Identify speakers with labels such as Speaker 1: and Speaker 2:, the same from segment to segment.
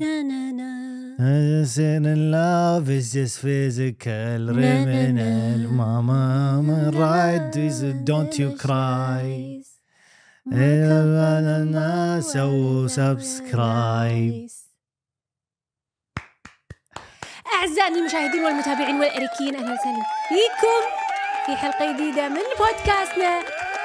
Speaker 1: in love is just physical criminal mama right don't you cry سووا سبسكرايب.
Speaker 2: أعزائي المشاهدين والمتابعين والأريكيين، أهلا وسهلا فيكم في حلقة جديدة من بودكاستنا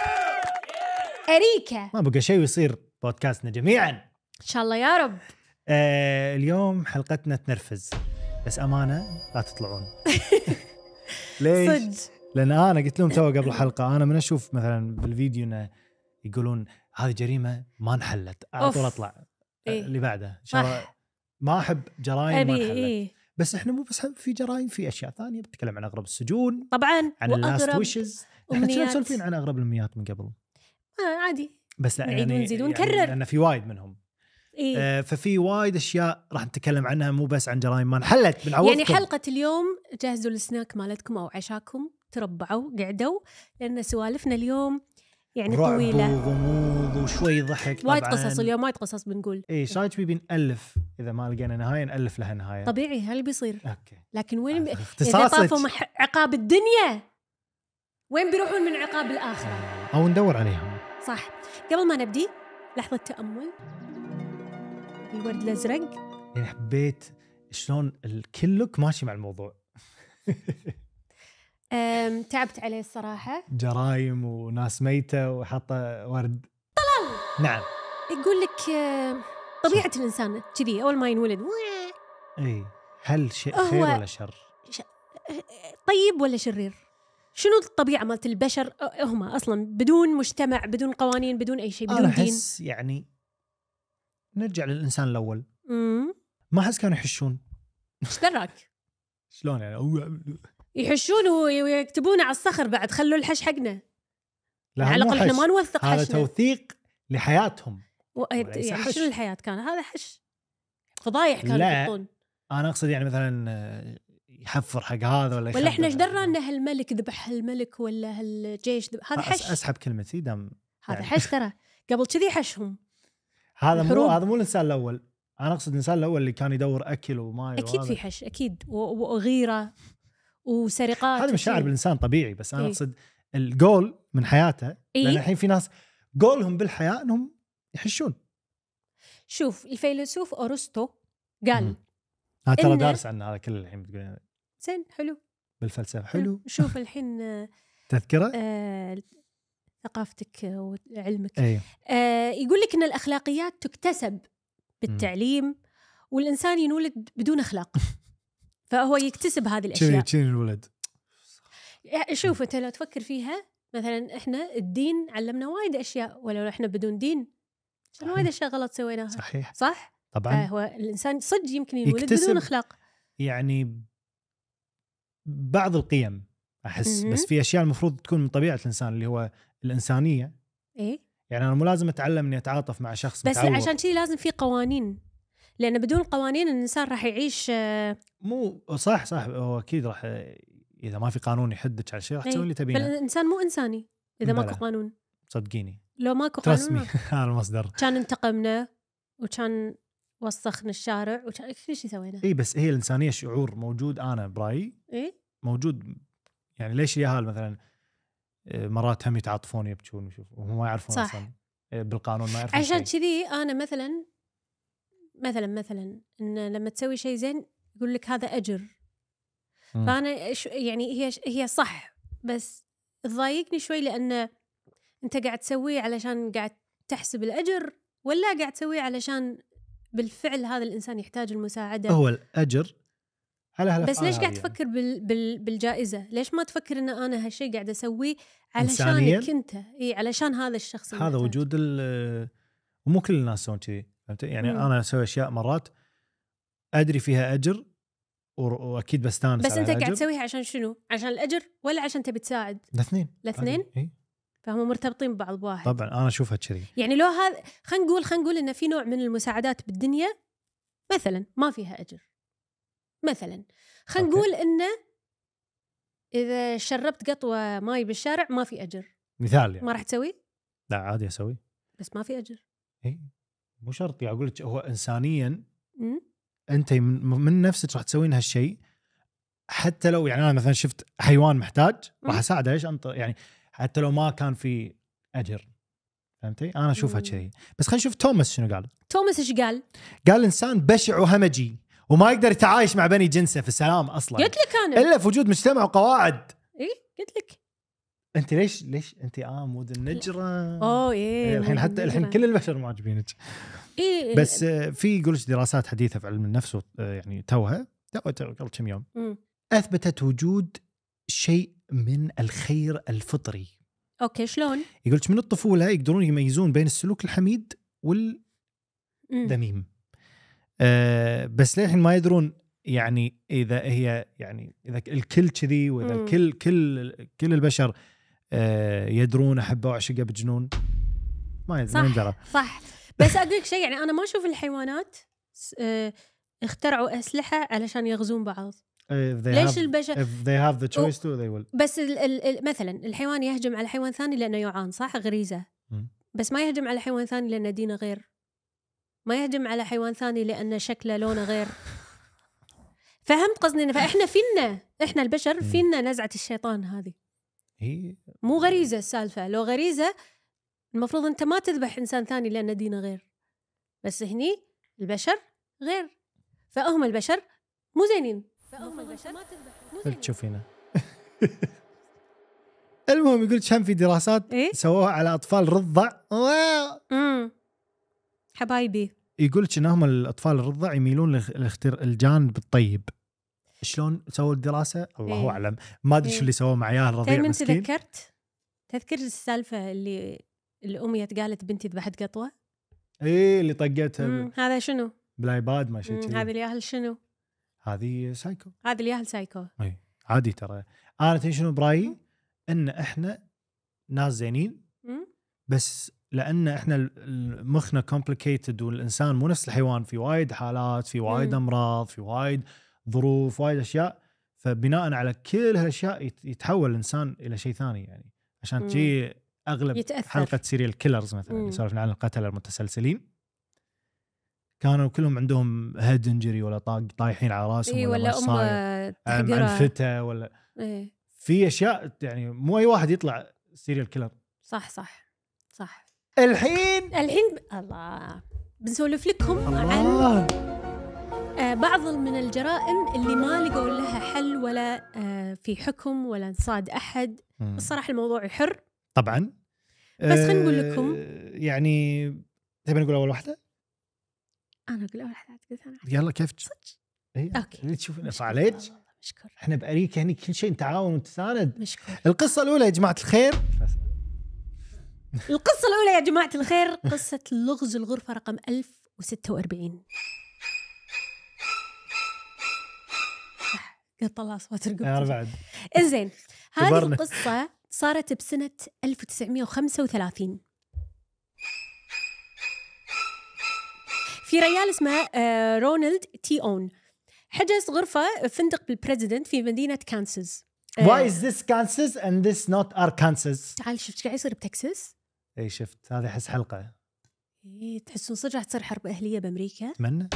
Speaker 2: أريكة.
Speaker 1: ما بقى شيء يصير بودكاستنا جميعا
Speaker 2: إن شاء الله يا رب.
Speaker 1: اليوم حلقتنا تنرفز، بس أمانة لا تطلعون. ليش؟
Speaker 2: صدق.
Speaker 1: لأن أنا قلت لهم تو قبل الحلقة، أنا من أشوف مثلا بالفيديو إنه يقولون هذه جريمة ما انحلت على طول أطلع اللي بعده. ما أحب جرائم ما انحلت. بس إحنا مو بس في جرائم، في أشياء ثانية. بتكلم عن أغرب السجون
Speaker 2: طبعا،
Speaker 1: عن اللاست ويشز. إحنا كنا مسولفين عن أغرب الأمنيات من قبل.
Speaker 2: عادي،
Speaker 1: بس لا
Speaker 2: نعيد ونزيد ونكرر
Speaker 1: لأن في وايد منهم. ففي وايد أشياء راح نتكلم عنها، مو بس عن جرائم ما انحلت. بنعوضكم
Speaker 2: يعني حلقة اليوم جهزوا السناك مالتكم أو عشاكم، تربعوا قعدوا، لأن سوالفنا اليوم يعني
Speaker 1: رعب
Speaker 2: طويلة
Speaker 1: وغموض وشوي ضحك.
Speaker 2: وايد قصص اليوم، وايد قصص بنقول.
Speaker 1: اي شايف بنألف اذا ما لقينا نهايه نألف لها نهايه
Speaker 2: طبيعي هل بيصير.
Speaker 1: اوكي.
Speaker 2: لكن وين اذا طافوا عقاب الدنيا وين بيروحون من عقاب الآخرة؟
Speaker 1: او ندور عليهم.
Speaker 2: صح. قبل ما نبدي لحظة تأمل. الورد الأزرق.
Speaker 1: يعني حبيت شلون الكل لوك ماشي مع الموضوع.
Speaker 2: تعبت عليه الصراحة.
Speaker 1: جرايم وناس ميتة وحاطة ورد طلال. نعم.
Speaker 2: يقول لك طبيعة الإنسان كذي أول ما ينولد.
Speaker 1: اي هل شيء خير ولا شر؟
Speaker 2: طيب ولا شرير؟ شنو الطبيعة مالت البشر هم أصلا بدون مجتمع، بدون قوانين، بدون أي شيء، بدون
Speaker 1: أنا
Speaker 2: دين؟
Speaker 1: أحس يعني نرجع للإنسان الأول. ما أحس كانوا يحشون.
Speaker 2: إيش دراك؟
Speaker 1: شلون يعني؟
Speaker 2: يحشون ويكتبون على الصخر بعد. خلوا الحش حقنا. على الأقل إحنا ما نوثق حشنا.
Speaker 1: هذا توثيق لحياتهم.
Speaker 2: يعني شنو الحياة كان هذا حش؟ فضايح كانوا يحطون.
Speaker 1: أنا أقصد يعني مثلا يحفر حق هذا
Speaker 2: ولا إحنا إيش درنا إن هالملك ذبح هالملك ولا هالجيش هذا حش.
Speaker 1: أسحب كلمتي دام
Speaker 2: هذا يعني. حش ترى قبل كذي حشهم.
Speaker 1: هذا مو الإنسان الأول. أنا أقصد الإنسان الأول اللي كان يدور أكل وماء.
Speaker 2: أكيد في حش أكيد وغيرة وسرقات.
Speaker 1: هذا مشاعر بالإنسان طبيعي. بس أنا أقصد الجول من حياته. لأن الحين في ناس جولهم بالحياة إنهم يحشون.
Speaker 2: شوف الفيلسوف أرسطو قال
Speaker 1: ترى دارس عنه هذا كله الحين بتقولين
Speaker 2: زين حلو
Speaker 1: بالفلسفة حلو.
Speaker 2: شوف الحين
Speaker 1: تذكره
Speaker 2: ثقافتك وعلمك.
Speaker 1: أيوه.
Speaker 2: يقول لك إن الأخلاقيات تكتسب بالتعليم والإنسان ينولد بدون أخلاق. فهو يكتسب هذه الأشياء.
Speaker 1: شنو الولد.
Speaker 2: شوف أنت لو تفكر فيها مثلا إحنا الدين علمنا وايد أشياء، ولو إحنا بدون دين وايد أشياء غلط سويناها.
Speaker 1: صحيح.
Speaker 2: صح
Speaker 1: طبعا.
Speaker 2: هو الإنسان صدق يمكن يولد بدون أخلاق.
Speaker 1: يعني بعض القيم أحس بس في أشياء المفروض تكون من طبيعة الإنسان اللي هو الإنسانية.
Speaker 2: إيه
Speaker 1: يعني أنا مو لازم أتعلم إني أتعاطف مع شخص
Speaker 2: بس
Speaker 1: متعور.
Speaker 2: عشان كذي لازم في قوانين، لأن بدون قوانين الإنسان راح يعيش
Speaker 1: مو صح. هو أكيد راح إذا ما في قانون يحدك على شيء راح تسوي اللي تبينه.
Speaker 2: فالإنسان مو إنساني إذا ماكو قانون.
Speaker 1: صدقيني
Speaker 2: لو ماكو قانون
Speaker 1: هذا المصدر
Speaker 2: كان انتقمنا وكان وسخنا الشارع وكان كل شيء سوينا.
Speaker 1: إيه بس هي الإنسانية شعور موجود. أنا برأيي موجود. يعني ليش اليهال مثلا مرات هم يتعاطفون يبكون وهم ما يعرفون أصلا بالقانون ما يعرفون
Speaker 2: عشان كذي أنا مثلا إن لما تسوي شيء زين يقول لك هذا أجر. فأنا يعني هي صح، بس تضايقني شوي لأن أنت قاعد تسويه علشان قاعد تحسب الأجر ولا قاعد تسويه علشان بالفعل هذا الإنسان يحتاج المساعدة.
Speaker 1: هو الأجر على هالأفعال.
Speaker 2: بس ليش قاعد تفكر بالجائزة؟ ليش ما تفكر إن أنا هالشيء قاعد أسويه علشانك أنت؟ علشان هذا الشخص.
Speaker 1: هذا وجود ومو كل الناس يسوون كذي. يعني أنا أسوي أشياء مرات أدري فيها أجر وأكيد بستانس.
Speaker 2: بس أنت قاعد تسويها عشان شنو؟ عشان الأجر ولا عشان تبي تساعد؟ الاثنين. فهم مرتبطين ببعض بواحد.
Speaker 1: طبعا أنا أشوفها كذي.
Speaker 2: يعني لو هذا خلينا نقول إن في نوع من المساعدات بالدنيا مثلا ما فيها أجر. مثلا خلينا نقول إنه إذا شربت قطوة ماي بالشارع ما في أجر.
Speaker 1: مثال يعني.
Speaker 2: ما راح تسوي؟
Speaker 1: لا عادي أسوي.
Speaker 2: بس ما في أجر.
Speaker 1: مو شرط. أقول لك هو إنسانيا انت من نفسك راح تسوين هالشيء، حتى لو يعني انا مثلا شفت حيوان محتاج راح اساعده. ايش انت يعني حتى لو ما كان في اجر، فهمتي؟ انا اشوفها كذي. بس خلينا نشوف توماس شنو قال.
Speaker 2: توماس ايش قال؟
Speaker 1: قال انسان بشع وهمجي وما يقدر يتعايش مع بني جنسه في السلام اصلا،
Speaker 2: قلت لك انا
Speaker 1: الا في وجود مجتمع وقواعد.
Speaker 2: قلت لك
Speaker 1: انت ليش انت مود النجره؟
Speaker 2: ايه
Speaker 1: الحين حتى الحين كل البشر معجبينك. بس في يقولش دراسات حديثه في علم النفس يعني توها قبل كم يوم اثبتت وجود شيء من الخير الفطري.
Speaker 2: اوكي شلون؟
Speaker 1: يقولك من الطفوله يقدرون يميزون بين السلوك الحميد والذميم. بس للحين ما يدرون يعني اذا هي يعني اذا الكل كذي، واذا الكل كل البشر يدرون احبه وعشقه بجنون. ما يدرون.
Speaker 2: صح. بس اقول لك شيء، يعني انا ما اشوف الحيوانات اخترعوا اسلحه علشان يغزون بعض. ليش البشر
Speaker 1: if they have the choice to they will.
Speaker 2: بس مثلا الحيوان يهجم على حيوان ثاني لانه يعان، صح، غريزه. بس ما يهجم على حيوان ثاني لانه دينه غير، ما يهجم على حيوان ثاني لانه شكله لونه غير. فهمت قصدي؟ فاحنا فينا، احنا البشر فينا نزعه الشيطان هذه. مو غريزه السالفه. لو غريزه المفروض انت ما تذبح انسان ثاني لانه دينه غير، بس هني البشر غير، فهم البشر مو زينين، فهم البشر ما تذبح.
Speaker 1: تشوفينه. المهم يقول كم في دراسات سووها على اطفال رضع.
Speaker 2: حبايبي
Speaker 1: يقول لك انهم الاطفال الرضع يميلون الجانب الطيب. شلون سووا الدراسه؟ الله اعلم. ما ادري شو اللي سووه مع عيال رضيع مسكين.
Speaker 2: تذكر السالفه اللي امي قالت بنتي ذبحت قطوه؟
Speaker 1: اللي طقتها.
Speaker 2: هذا شنو؟
Speaker 1: بالايباد ما شيء كذي.
Speaker 2: هذه الياهل شنو؟
Speaker 1: هذه سايكو.
Speaker 2: هذه الياهل سايكو.
Speaker 1: اي عادي ترى. انا تدري شنو برايي؟ ان احنا ناس زينين، بس لان احنا مخنا كومبليكيتد، والانسان مو نفس الحيوان، في وايد حالات، في وايد امراض، في وايد ظروف، وايد اشياء، فبناء على كل هالاشياء يتحول الانسان الى شيء ثاني. يعني عشان تجي اغلب
Speaker 2: يتأثر.
Speaker 1: حلقه سيريال كيلرز مثلا اللي سولفنا عن القتله المتسلسلين، كانوا كلهم عندهم هيد انجري ولا طايحين على راسهم،
Speaker 2: ولا
Speaker 1: منفته ولا في اشياء. يعني مو اي واحد يطلع سيريال كيلر. صح. الحين
Speaker 2: الله بنسولف لكم عن بعض من الجرائم اللي ما لقوا لها حل ولا في حكم ولا انصاد احد. الصراحه الموضوع يحر
Speaker 1: طبعا،
Speaker 2: بس خلينا نقول لكم.
Speaker 1: يعني تبي نقول اول واحده؟
Speaker 2: انا اقول اول واحده.
Speaker 1: يلا كيف اوكي تشوفين عليك.
Speaker 2: مشكور.
Speaker 1: احنا بأريك يعني كل شيء نتعاون ونتساند.
Speaker 2: مشكور.
Speaker 1: القصه الاولى يا جماعه الخير.
Speaker 2: القصه الاولى يا جماعه الخير قصه لغز الغرفه رقم 1046. طلع صوت رقبتي.
Speaker 1: انا بعد.
Speaker 2: انزين، هذه القصه صارت بسنه 1935 في ريال اسمه رونالد تي اون. حجز غرفه فندق بالبريزيدنت في مدينه كانساس.
Speaker 1: Why is this Kansas and this not Arkansas؟
Speaker 2: تعال شفت قاعد يصير بتكساس؟
Speaker 1: اي شفت، هذه احس حلقه.
Speaker 2: تحسون صدق راح تصير حرب اهليه بامريكا؟
Speaker 1: اتمنى.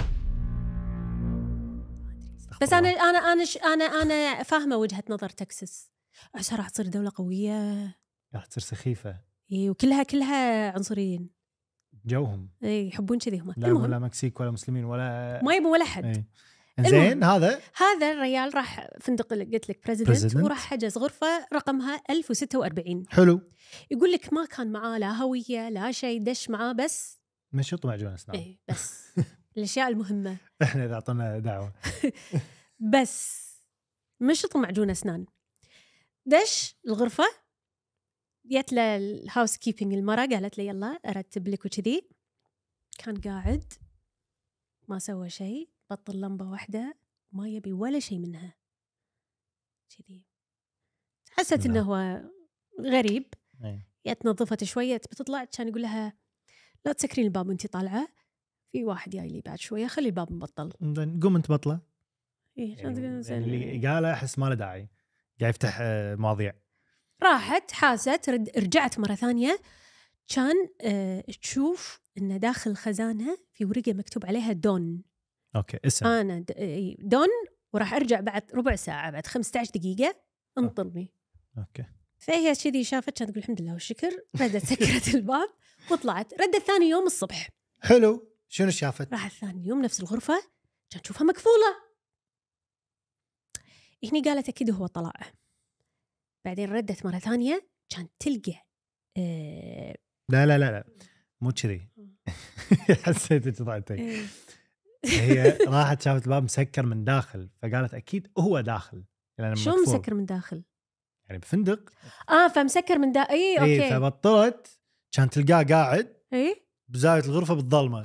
Speaker 2: بس انا فاهمه وجهه نظر تكساس. عشان راح تصير دوله قويه، راح
Speaker 1: تصير سخيفه.
Speaker 2: وكلها عنصريين
Speaker 1: جوهم.
Speaker 2: يحبون كذي هم.
Speaker 1: لا ولا مكسيك ولا مسلمين ولا
Speaker 2: ما يبون ولا حد.
Speaker 1: زين
Speaker 2: هذا الريال راح فندق اللي قلت لك بريزيدنت، وراح حجز غرفه رقمها 1046.
Speaker 1: حلو.
Speaker 2: يقول لك ما كان معاه لا هويه لا شيء، دش معاه بس
Speaker 1: مشط معجون اسنان.
Speaker 2: بس الاشياء المهمه.
Speaker 1: احنا اذا اعطينا دعوه
Speaker 2: بس مشط معجون اسنان. دش الغرفه، جت له الهاوس كيبنج المره، قالت له يلا ارتب لك وكذي. كان قاعد ما سوى شيء، بطل لمبه واحده ما يبي ولا شيء منها كذي. حست انه هو غريب. جت نظفت شويه بتطلع، كان يقول لها لا تسكرين الباب وانتي طالعه، في واحد جاي لي بعد شويه، خلي الباب مبطل.
Speaker 1: قوم انت بطله.
Speaker 2: اللي
Speaker 1: قاله احس ما له داعي، قاعد يفتح مواضيع.
Speaker 2: راحت حاست، رجعت مره ثانيه، كان تشوف ان داخل الخزانه في ورقه مكتوب عليها دون،
Speaker 1: اوكي اسم
Speaker 2: انا دون، وراح ارجع بعد ربع ساعه، بعد 15 دقيقه انطرني.
Speaker 1: اوكي.
Speaker 2: فهي كذي شافت، كانت تقول الحمد لله والشكر، ردت سكرت الباب وطلعت. ردت ثاني يوم الصبح.
Speaker 1: حلو، شنو شافت؟
Speaker 2: راحت ثاني يوم نفس الغرفه، كانت تشوفها مقفوله. هني قالت اكيد هو طلع. بعدين ردت مره ثانيه، كانت تلقى
Speaker 1: لا لا لا لا مو كذي. حسيت طلعتي. هي راحت شافت الباب مسكر من داخل، فقالت اكيد هو داخل. يعني
Speaker 2: شو مسكر من داخل؟
Speaker 1: يعني بفندق.
Speaker 2: فمسكر من داخل. اوكي.
Speaker 1: فبطلت كان تلقاه قاعد بزاويه الغرفه بالظلمه.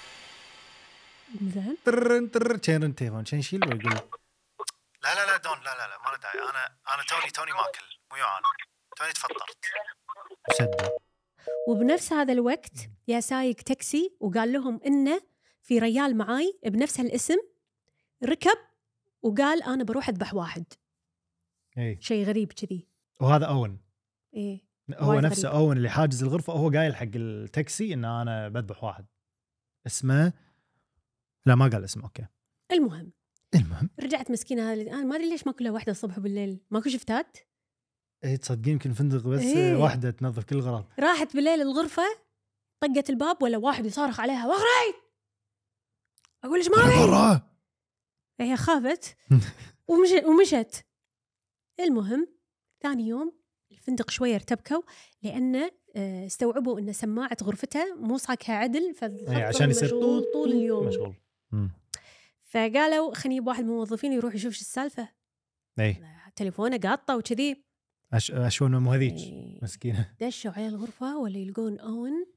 Speaker 2: زين.
Speaker 1: ترن كان التليفون كان يشيل ويقول لا دون لا ما له داعي، انا توني ماكل مو جوعان، توني تفطرت. شد.
Speaker 2: وبنفس هذا الوقت يا سايق تاكسي وقال لهم انه في ريال معاي بنفس الاسم، ركب وقال انا بروح اذبح واحد. شيء غريب كذي.
Speaker 1: وهذا اون. هو نفسه
Speaker 2: غريب.
Speaker 1: اون اللي حاجز الغرفه، هو قايل حق التاكسي ان انا بذبح واحد. اسمه لا ما قال اسمه. اوكي.
Speaker 2: المهم رجعت مسكينه هذه، انا ما ادري ليش ماكو الا واحده الصبح وبالليل، ماكو شفتات.
Speaker 1: تصدقين يمكن فندق بس واحده تنظف كل الغرف.
Speaker 2: راحت بالليل الغرفه، طقت الباب ولا واحد يصارخ عليها واغري. اقول ايش مالي؟ هي خافت ومشت. المهم ثاني يوم الفندق شويه ارتبكوا، لانه استوعبوا ان سماعه غرفته مو صاكها عدل،
Speaker 1: عشان يصير
Speaker 2: طول اليوم
Speaker 1: مشغول.
Speaker 2: فقالوا خلينا نجيب واحد من الموظفين يروح يشوف شو السالفه. تليفونه قاطه وكذي.
Speaker 1: اشون مو هذيك مسكينه.
Speaker 2: دشوا على الغرفه ولا يلقون اون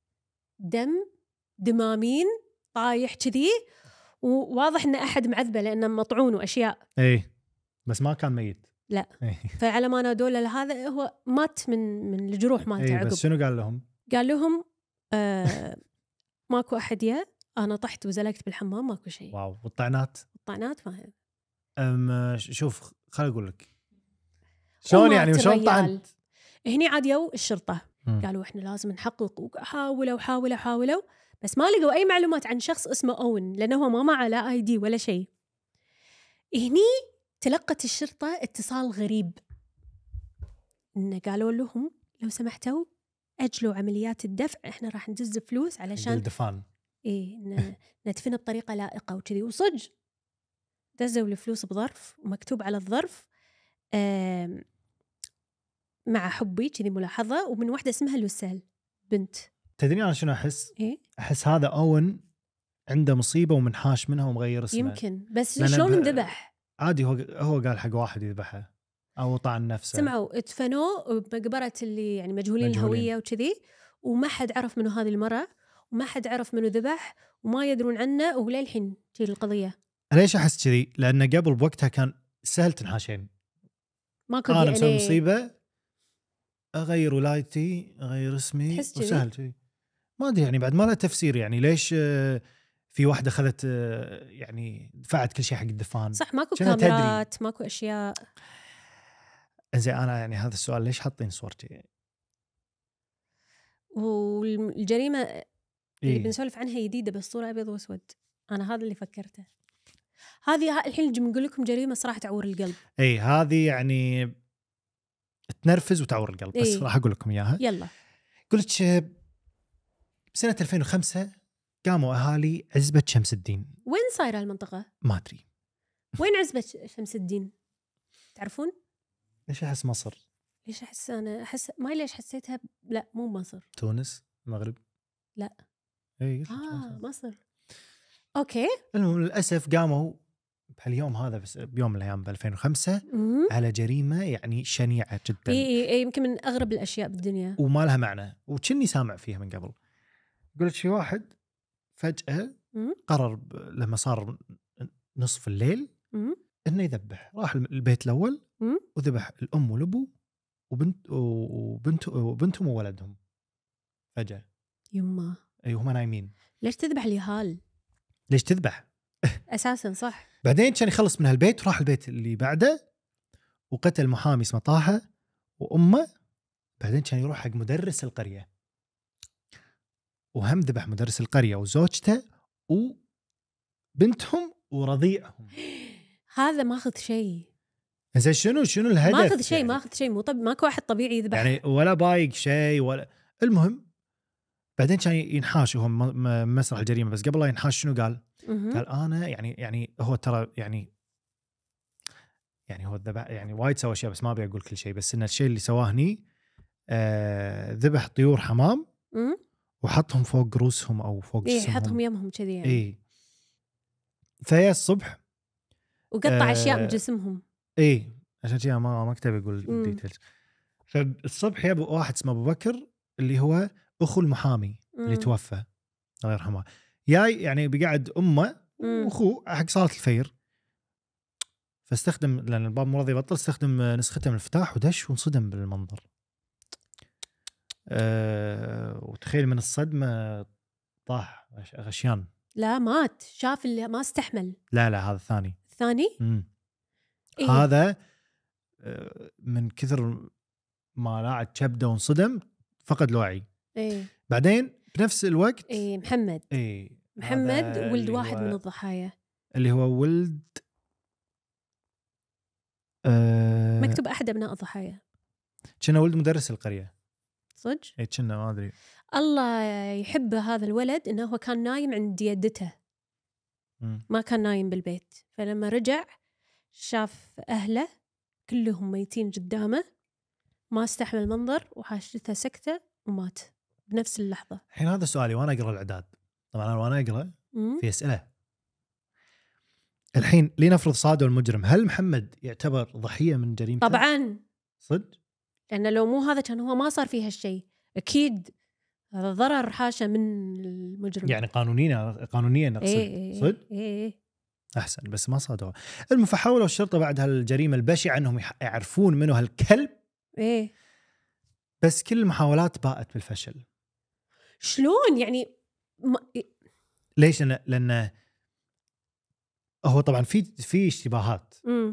Speaker 2: دمامين طايح كذي، وواضح ان احد معذبه لانه مطعون واشياء.
Speaker 1: بس ما كان ميت.
Speaker 2: لا. فعلى ما نادوا له هذا هو مات من الجروح مالته عقب.
Speaker 1: بس شنو قال لهم؟
Speaker 2: قال لهم ماكو احد انا طحت وزلقت بالحمام، ماكو شيء.
Speaker 1: واو. والطعنات
Speaker 2: ما
Speaker 1: شوف خليني اقول لك شلون يعني شلون طعنت.
Speaker 2: هني عاد يو الشرطه قالوا احنا لازم نحقق، وحاولوا بس ما لقوا اي معلومات عن شخص اسمه اون، لانه هو ما معه لا اي دي ولا شيء. هني تلقت الشرطه اتصال غريب، إن قالوا لهم لو سمحتوا اجلوا عمليات الدفع، احنا راح ندز فلوس علشان
Speaker 1: الدفان
Speaker 2: ندفنه بطريقه لائقه وكذي. وصج دزوا الفلوس بظرف، ومكتوب على الظرف مع حبي كذي ملاحظه، ومن واحده اسمها لوسيل بنت.
Speaker 1: تدري انا شنو احس؟ احس هذا اون عنده مصيبه ومنحاش منها ومغير اسمه.
Speaker 2: يمكن. بس شلون انذبح؟
Speaker 1: عادي هو قال حق واحد يذبحه او طعن نفسه.
Speaker 2: سمعوا ادفنوه بمقبره اللي يعني مجهولين الهويه وكذي، وما حد عرف منو هذه المراه، وما حد عرف منو ذبح، وما يدرون عنه، وللحين تجي القضيه.
Speaker 1: ليش احس كذي؟ لان قبل بوقتها كان سهل تنحاشين.
Speaker 2: ماكو
Speaker 1: انا مسوي مصيبه اغير ولايتي اغير اسمي وسهل كذي. ما ادري يعني بعد ما له تفسير. يعني ليش في واحده اخذت يعني دفعت كل شيء حق الدفان؟
Speaker 2: صح ماكو كاميرات، ماكو اشياء.
Speaker 1: زين انا يعني هذا السؤال ليش حاطين صور كذي؟
Speaker 2: والجريمه اللي بنسولف عنها جديده بس صوره ابيض واسود. انا هذا اللي فكرته. هذه الحين بنقول لكم جريمه صراحه تعور القلب.
Speaker 1: هذه يعني تنرفز وتعور القلب. بس راح اقول لكم اياها.
Speaker 2: يلا.
Speaker 1: قلت بسنه 2005 قاموا اهالي عزبه شمس الدين.
Speaker 2: وين صايره المنطقه؟
Speaker 1: ما ادري.
Speaker 2: وين عزبه شمس الدين؟ تعرفون؟
Speaker 1: ليش احس مصر؟
Speaker 2: ليش احس انا احس ما ليش حسيتها لا مو مصر.
Speaker 1: تونس؟ المغرب؟
Speaker 2: لا. مصر. اوكي.
Speaker 1: المهم للاسف قاموا بهاليوم هذا بس بيوم من الايام ب 2005 على جريمه يعني شنيعه جدا.
Speaker 2: اي يمكن من اغرب الاشياء بالدنيا
Speaker 1: وما لها معنى، وكني سامع فيها من قبل. قلت شي واحد فجاه قرر لما صار نصف الليل انه يذبح. راح البيت الاول وذبح الام والابو وبنتهم وولدهم فجاه.
Speaker 2: يما
Speaker 1: هم نايمين.
Speaker 2: ليش تذبح اليهال؟
Speaker 1: ليش تذبح
Speaker 2: اساسا؟ صح.
Speaker 1: بعدين كان يخلص من هالبيت وراح البيت اللي بعده وقتل محامي اسمه طه وامه. بعدين كان يروح حق مدرس القريه وهم ذبح مدرس القريه وزوجته بنتهم ورضيعهم.
Speaker 2: هذا ماخذ شيء.
Speaker 1: زين شنو الهدف؟
Speaker 2: ماخذ شيء يعني. ماخذ شيء ماكو واحد طبيعي يذبح
Speaker 1: يعني ولا بايق شيء ولا. المهم بعدين كان ينحاش وهو مسرح الجريمه، بس قبل لا ينحاش شنو قال؟ قال انا يعني هو ترى يعني هو الذبح يعني وايد سوى اشياء، بس ما ابي اقول كل شيء، بس ان الشيء اللي سواه هني ذبح طيور حمام وحطهم فوق رؤوسهم او فوق جسمهم.
Speaker 2: حطهم يمهم كذي يعني.
Speaker 1: اي فهي الصبح
Speaker 2: وقطع اشياء من جسمهم.
Speaker 1: اي عشان كذا ما اكتب يقول ديتيلز. فالصبح يا واحد اسمه ابو بكر اللي هو اخو المحامي اللي توفى الله يرحمه، جاي يعني بيقعد امه واخوه حق صاله الفير، فاستخدم لان الباب مو راضي يبطل، استخدم نسخته من الفتاح ودش وانصدم بالمنظر. وتخيل من الصدمه طاح غشيان.
Speaker 2: لا مات، شاف اللي ما استحمل.
Speaker 1: لا هذا الثاني.
Speaker 2: إيه؟
Speaker 1: هذا من كثر ما لاعب كبده وانصدم فقد الوعي.
Speaker 2: إيه؟
Speaker 1: بعدين بنفس الوقت
Speaker 2: محمد. محمد ولد واحد من الضحايا اللي
Speaker 1: هو ولد
Speaker 2: مكتوب احد ابناء الضحايا.
Speaker 1: كنا ولد مدرس القريه
Speaker 2: صدق؟
Speaker 1: اي كنا ما ادري.
Speaker 2: الله يحب هذا الولد انه هو كان نايم عند جدته، ما كان نايم بالبيت، فلما رجع شاف اهله كلهم ميتين قدامه، ما استحمل المنظر وحاشته سكته ومات بنفس اللحظه.
Speaker 1: الحين هذا سؤالي وانا اقرا الاعداد، طبعا انا وانا اقرا في اسئله. الحين لنفرض صادوا المجرم، هل محمد يعتبر ضحيه من جريمته؟
Speaker 2: طبعا
Speaker 1: صدق،
Speaker 2: لأن لو مو هذا كان هو ما صار فيه هالشيء أكيد. هذا ضرر حاشا من المجرم
Speaker 1: يعني قانونيا نقصد. صدق؟ أحسن، بس ما صادوا. فحاولوا الشرطة بعد هالجريمة البشعة أنهم يعرفون منه هالكلب. بس كل المحاولات باءت بالفشل.
Speaker 2: شلون يعني؟
Speaker 1: ليش؟ لأن هو طبعا في اشتباهات.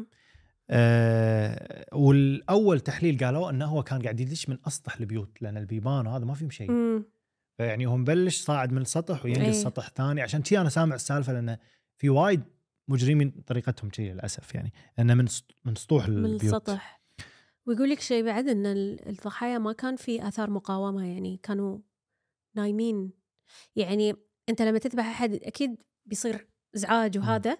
Speaker 1: والأول تحليل قالوا أنه هو كان قاعد يدش من أسطح البيوت، لأن البيبان وهذا ما فيهم شيء. يعني هو مبلش صاعد من السطح وينقل سطح ثاني. عشان كذا أنا سامع السالفة، لأن في وايد مجرمين طريقتهم كذي للأسف، يعني أنه من سطوح البيوت، من السطح.
Speaker 2: ويقول لك شيء بعد، أن الضحايا ما كان في آثار مقاومة، يعني كانوا نايمين. يعني أنت لما تذبح أحد أكيد بيصير إزعاج وهذا.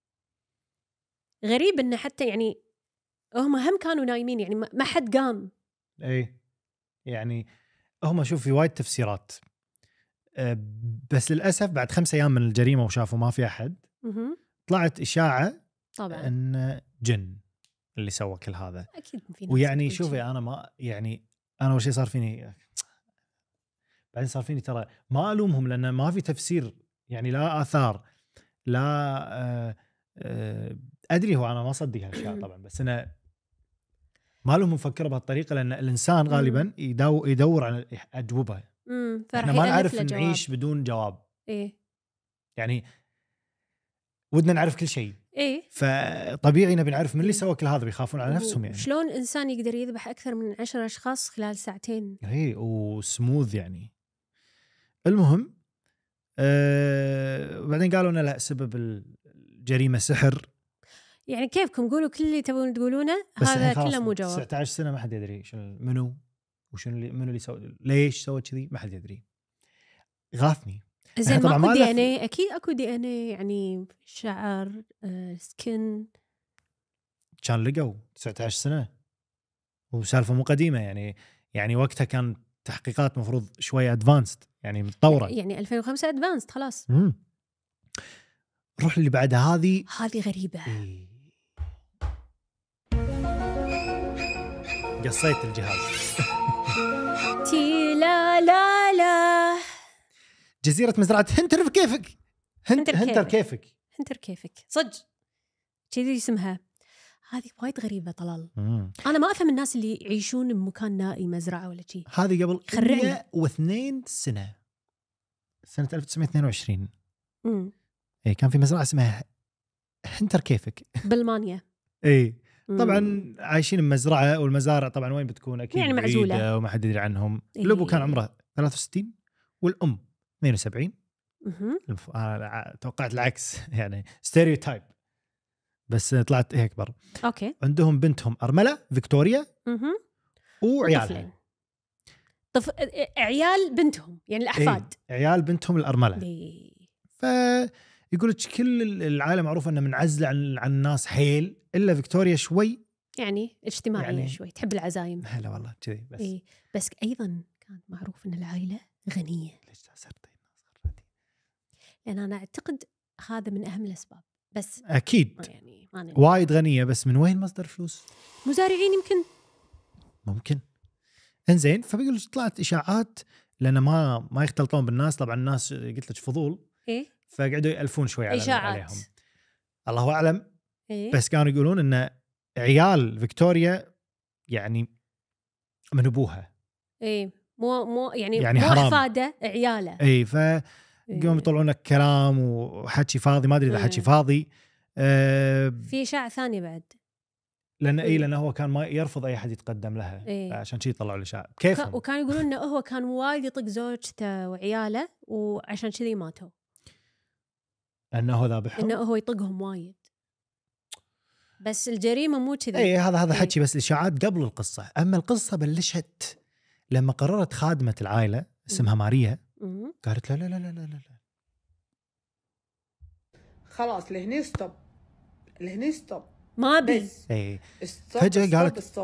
Speaker 2: غريب إنه حتى يعني هم كانوا نايمين، يعني ما حد قام.
Speaker 1: يعني هم شوف في وايد تفسيرات، بس للأسف بعد 5 أيام من الجريمة وشافوا ما في أحد، طلعت إشاعة
Speaker 2: طبعا
Speaker 1: أن جن اللي سوى كل هذا.
Speaker 2: أكيد في ناس.
Speaker 1: ويعني شوفي أنا ما يعني أنا أول شيء صار فيني، بعدين صار فيني ترى ما ألومهم، لأن ما في تفسير، يعني لا آثار لا أدري. هو أنا ما أصدق هالأشياء طبعا، بس أنا ما لهم مفكر بهالطريقة، لأن الإنسان غالبا يدور على أجوبة. إحنا ما نعرف نعيش بدون جواب. يعني ودنا نعرف كل شيء. فطبيعي نبي نعرف من اللي سوى كل هذا، بيخافون على نفسهم. يعني
Speaker 2: شلون إنسان يقدر يذبح أكثر من 10 أشخاص خلال ساعتين؟
Speaker 1: وسموذ يعني. المهم بعدين قالوا لنا لا، سبب الجريمة سحر.
Speaker 2: يعني كيفكم قولوا كل اللي تبون تقولونه، هذا كله مو جواب.
Speaker 1: 19 سنة ما حد يدري منو اللي سوى، ليش سوى كذي، ما حد يدري. غاثني.
Speaker 2: زين ماكو دي ان اي؟ اكيد اكو دي ان اي، يعني شعر سكن.
Speaker 1: كان لقوا 19 سنة وسالفة مو قديمة، يعني وقتها كان تحقيقات مفروض شوية ادفانسد، يعني متطورة.
Speaker 2: يعني 2005 ادفانسد خلاص.
Speaker 1: روح اللي بعدها، هذه
Speaker 2: غريبة.
Speaker 1: قصيت الجهاز.
Speaker 2: تي لا لا لا.
Speaker 1: جزيرة مزرعة هنتر كيفك. هنتر كيفك
Speaker 2: صدق كذي اسمها. هذه وايد غريبة طلال. أنا ما أفهم الناس اللي يعيشون بمكان نائي، مزرعة ولا شيء.
Speaker 1: هذه قبل 102 سنة، سنة 1922. كان في مزرعة اسمها هنتر كيفك
Speaker 2: بالمانيا.
Speaker 1: طبعا عايشين بمزرعة، والمزارع طبعا وين بتكون؟ أكيد
Speaker 2: يعني معزولة
Speaker 1: وما حد يدري عنهم. الأبو كان عمره 63 والأم 72. أنا توقعت العكس يعني ستيريوتايب، بس طلعت هيك برضه.
Speaker 2: اوكي.
Speaker 1: عندهم بنتهم أرملة فيكتوريا وعيالها
Speaker 2: عيال بنتهم يعني الأحفاد.
Speaker 1: عيال بنتهم الأرملة. فيقول لك كل العالم معروف أنه منعزلة عن الناس حيل، إلا فيكتوريا شوي
Speaker 2: يعني اجتماعية يعني شوي، تحب العزايم.
Speaker 1: هلا والله كذي بس.
Speaker 2: بس أيضا كان معروف أن العائلة غنية.
Speaker 1: ليش
Speaker 2: لأن أنا أعتقد هذا من أهم الأسباب. بس
Speaker 1: أكيد
Speaker 2: يعني
Speaker 1: وايد غنية، بس من وين مصدر فلوس؟
Speaker 2: مزارعين يمكن.
Speaker 1: ممكن. انزين، فبيقول طلعت إشاعات لأن ما يختلطون بالناس. طبعا الناس قلت لك فضول، فقعدوا يألفون شوي عليهم، الله أعلم. بس كانوا يقولون إن عيال فيكتوريا يعني من أبوها،
Speaker 2: مو يعني مو أحفاده، عياله.
Speaker 1: فقاموا يطلعون لك كلام وحكي فاضي، ما أدري إذا حكي فاضي.
Speaker 2: في إشاعة ثانية بعد،
Speaker 1: لأنه هو كان ما يرفض أي أحد يتقدم لها، عشان شيء طلعوا الإشاعة كيف.
Speaker 2: وكانوا يقولون إنه هو كان وايد يطق زوجته وعياله، وعشان كذي ماتوا.
Speaker 1: أنه هو ذابحهم،
Speaker 2: إنه هو يطقهم وايد، بس الجريمة مو كذي.
Speaker 1: هذا حكي بس إشاعات قبل القصة. أما القصة بلشت لما قررت خادمة العائلة اسمها ماريا، قالت لا
Speaker 3: خلاص لهني ستوب
Speaker 2: ما بي.
Speaker 1: فجأة قالت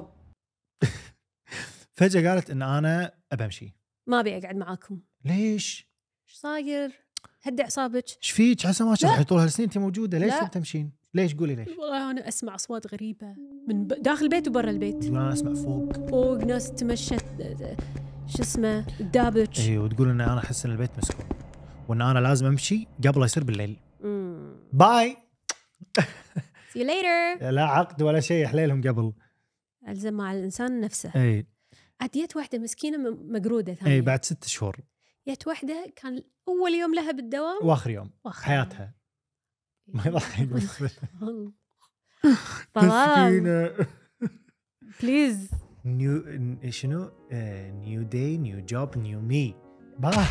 Speaker 1: فجأة قالت إن أنا أبى أمشي،
Speaker 2: ما أبي أقعد معاكم.
Speaker 1: ليش؟
Speaker 2: إيش صاير؟ هدي أعصابك.
Speaker 1: إيش فيك؟ حسنا ما شرحي طول هالسنين أنت موجودة، ليش تمشين؟ ليش؟ قولي ليش.
Speaker 2: والله أنا أسمع أصوات غريبة من داخل البيت وبرا البيت.
Speaker 1: أنا أسمع فوق
Speaker 2: ناس تمشت شو اسمه دابج.
Speaker 1: وتقول إن أنا أحس إن البيت مسكون، وإن أنا لازم أمشي قبل لا يصير بالليل. باي
Speaker 2: see you later.
Speaker 1: لا عقد ولا شيء، حليلهم قبل.
Speaker 2: ألزم مع الإنسان نفسه. عديت واحدة مسكينة مقرودة ثانية.
Speaker 1: بعد 6 شهور.
Speaker 2: جت واحدة كان أول يوم لها بالدوام
Speaker 1: وآخر يوم حياتها. ما يضحك بس.
Speaker 2: طبعا. بليز.
Speaker 1: شنو؟ نيو داي نيو جوب نيو مي. باي.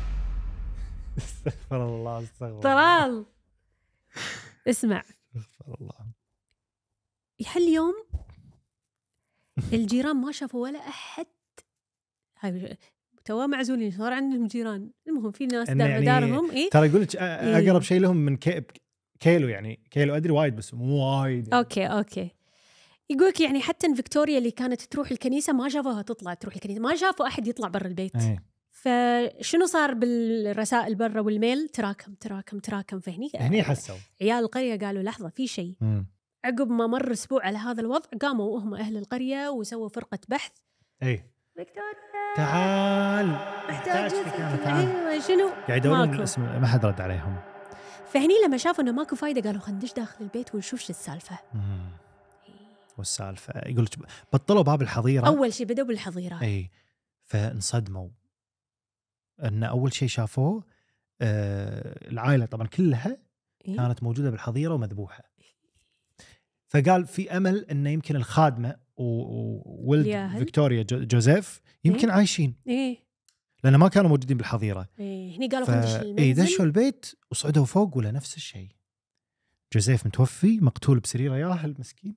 Speaker 1: استغفر الله
Speaker 2: طلال. اسمع.
Speaker 1: استغفر الله.
Speaker 2: هاليوم الجيران ما شافوا ولا أحد. هاي توا معزولين، صار عندهم جيران. المهم في ناس دار دارهم.
Speaker 1: ترى يقول لك أقرب شيء لهم من كيلو، يعني كيلو أدري وايد بس مو وايد يعني.
Speaker 2: أوكي. يقولك يعني حتى فيكتوريا اللي كانت تروح الكنيسة ما شافوها تطلع تروح الكنيسة، ما شافوا أحد يطلع برا البيت. فشنو صار بالرسائل برا والميل؟ تراكم فهني
Speaker 1: حسوا
Speaker 2: عيال القرية قالوا لحظة في شيء. عقب ما مر أسبوع على هذا الوضع، قاموا وهم أهل القرية وسووا فرقة بحث. فيكتوريا
Speaker 1: تعال
Speaker 2: محتاجتك. أيوة شنو
Speaker 1: قاعد يدورون اسم، ما حد رد عليهم.
Speaker 2: فهني لما شافوا انه ماكو فايده قالوا خلينا ندش داخل البيت ونشوف شو السالفه.
Speaker 1: والسالفه يقول لك بطلوا باب الحظيره.
Speaker 2: اول شيء بدوا بالحظيره.
Speaker 1: فانصدموا ان اول شيء شافوه العائله طبعا كلها كانت موجوده بالحظيره ومذبوحه. فقال في امل انه يمكن الخادمه وولد فيكتوريا جوزيف يمكن عايشين. لأن ما كانوا موجودين بالحظيرة.
Speaker 2: هني قالوا خلينا ندش المنزل.
Speaker 1: دشوا البيت وصعدوا فوق ولا نفس الشيء. جوزيف متوفي مقتول بسريره ياهل مسكين،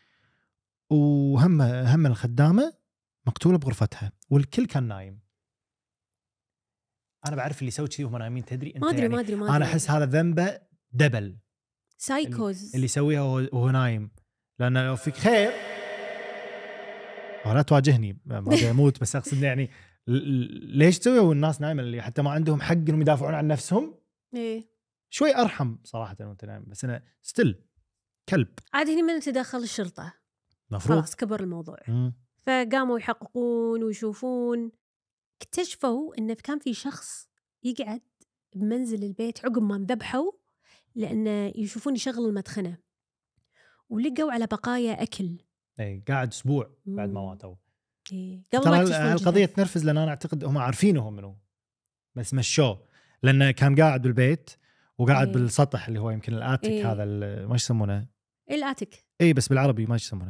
Speaker 1: وهم الخدامة مقتولة بغرفتها، والكل كان نايم. أنا بعرف اللي يسوي كذي وهم نايمين، تدري أنت؟
Speaker 2: ما أدري
Speaker 1: أنا أحس هذا ذنبه دبل
Speaker 2: سايكوز
Speaker 1: اللي يسويها وهو نايم. لأن لو فيك خير ولا تواجهني ما أموت، بس أقصد يعني ليش تسوي والناس نايمة اللي حتى ما عندهم حق إنهم يدافعون عن نفسهم؟ شوي أرحم صراحة وأنت نايم، بس أنا ستيل كلب.
Speaker 2: عاد هني من تدخل الشرطة
Speaker 1: مفروض.
Speaker 2: خلاص كبر الموضوع. فقاموا يحققون ويشوفون، اكتشفوا إنه كان في شخص يقعد بمنزل البيت عقب ما ذبحوا، لأنه يشوفون يشغل المدخنة، ولقوا على بقايا أكل.
Speaker 1: قاعد أسبوع بعد ما ماتوا.
Speaker 2: ترى
Speaker 1: القضية تنرفز، لأن أنا أعتقد هم عارفينه منه بس مشوه، لأنه كان قاعد بالبيت وقاعد بالسطح اللي هو يمكن الآتك. هذا ما يسمونه
Speaker 2: الآتك.
Speaker 1: بس بالعربي ما يسمونه.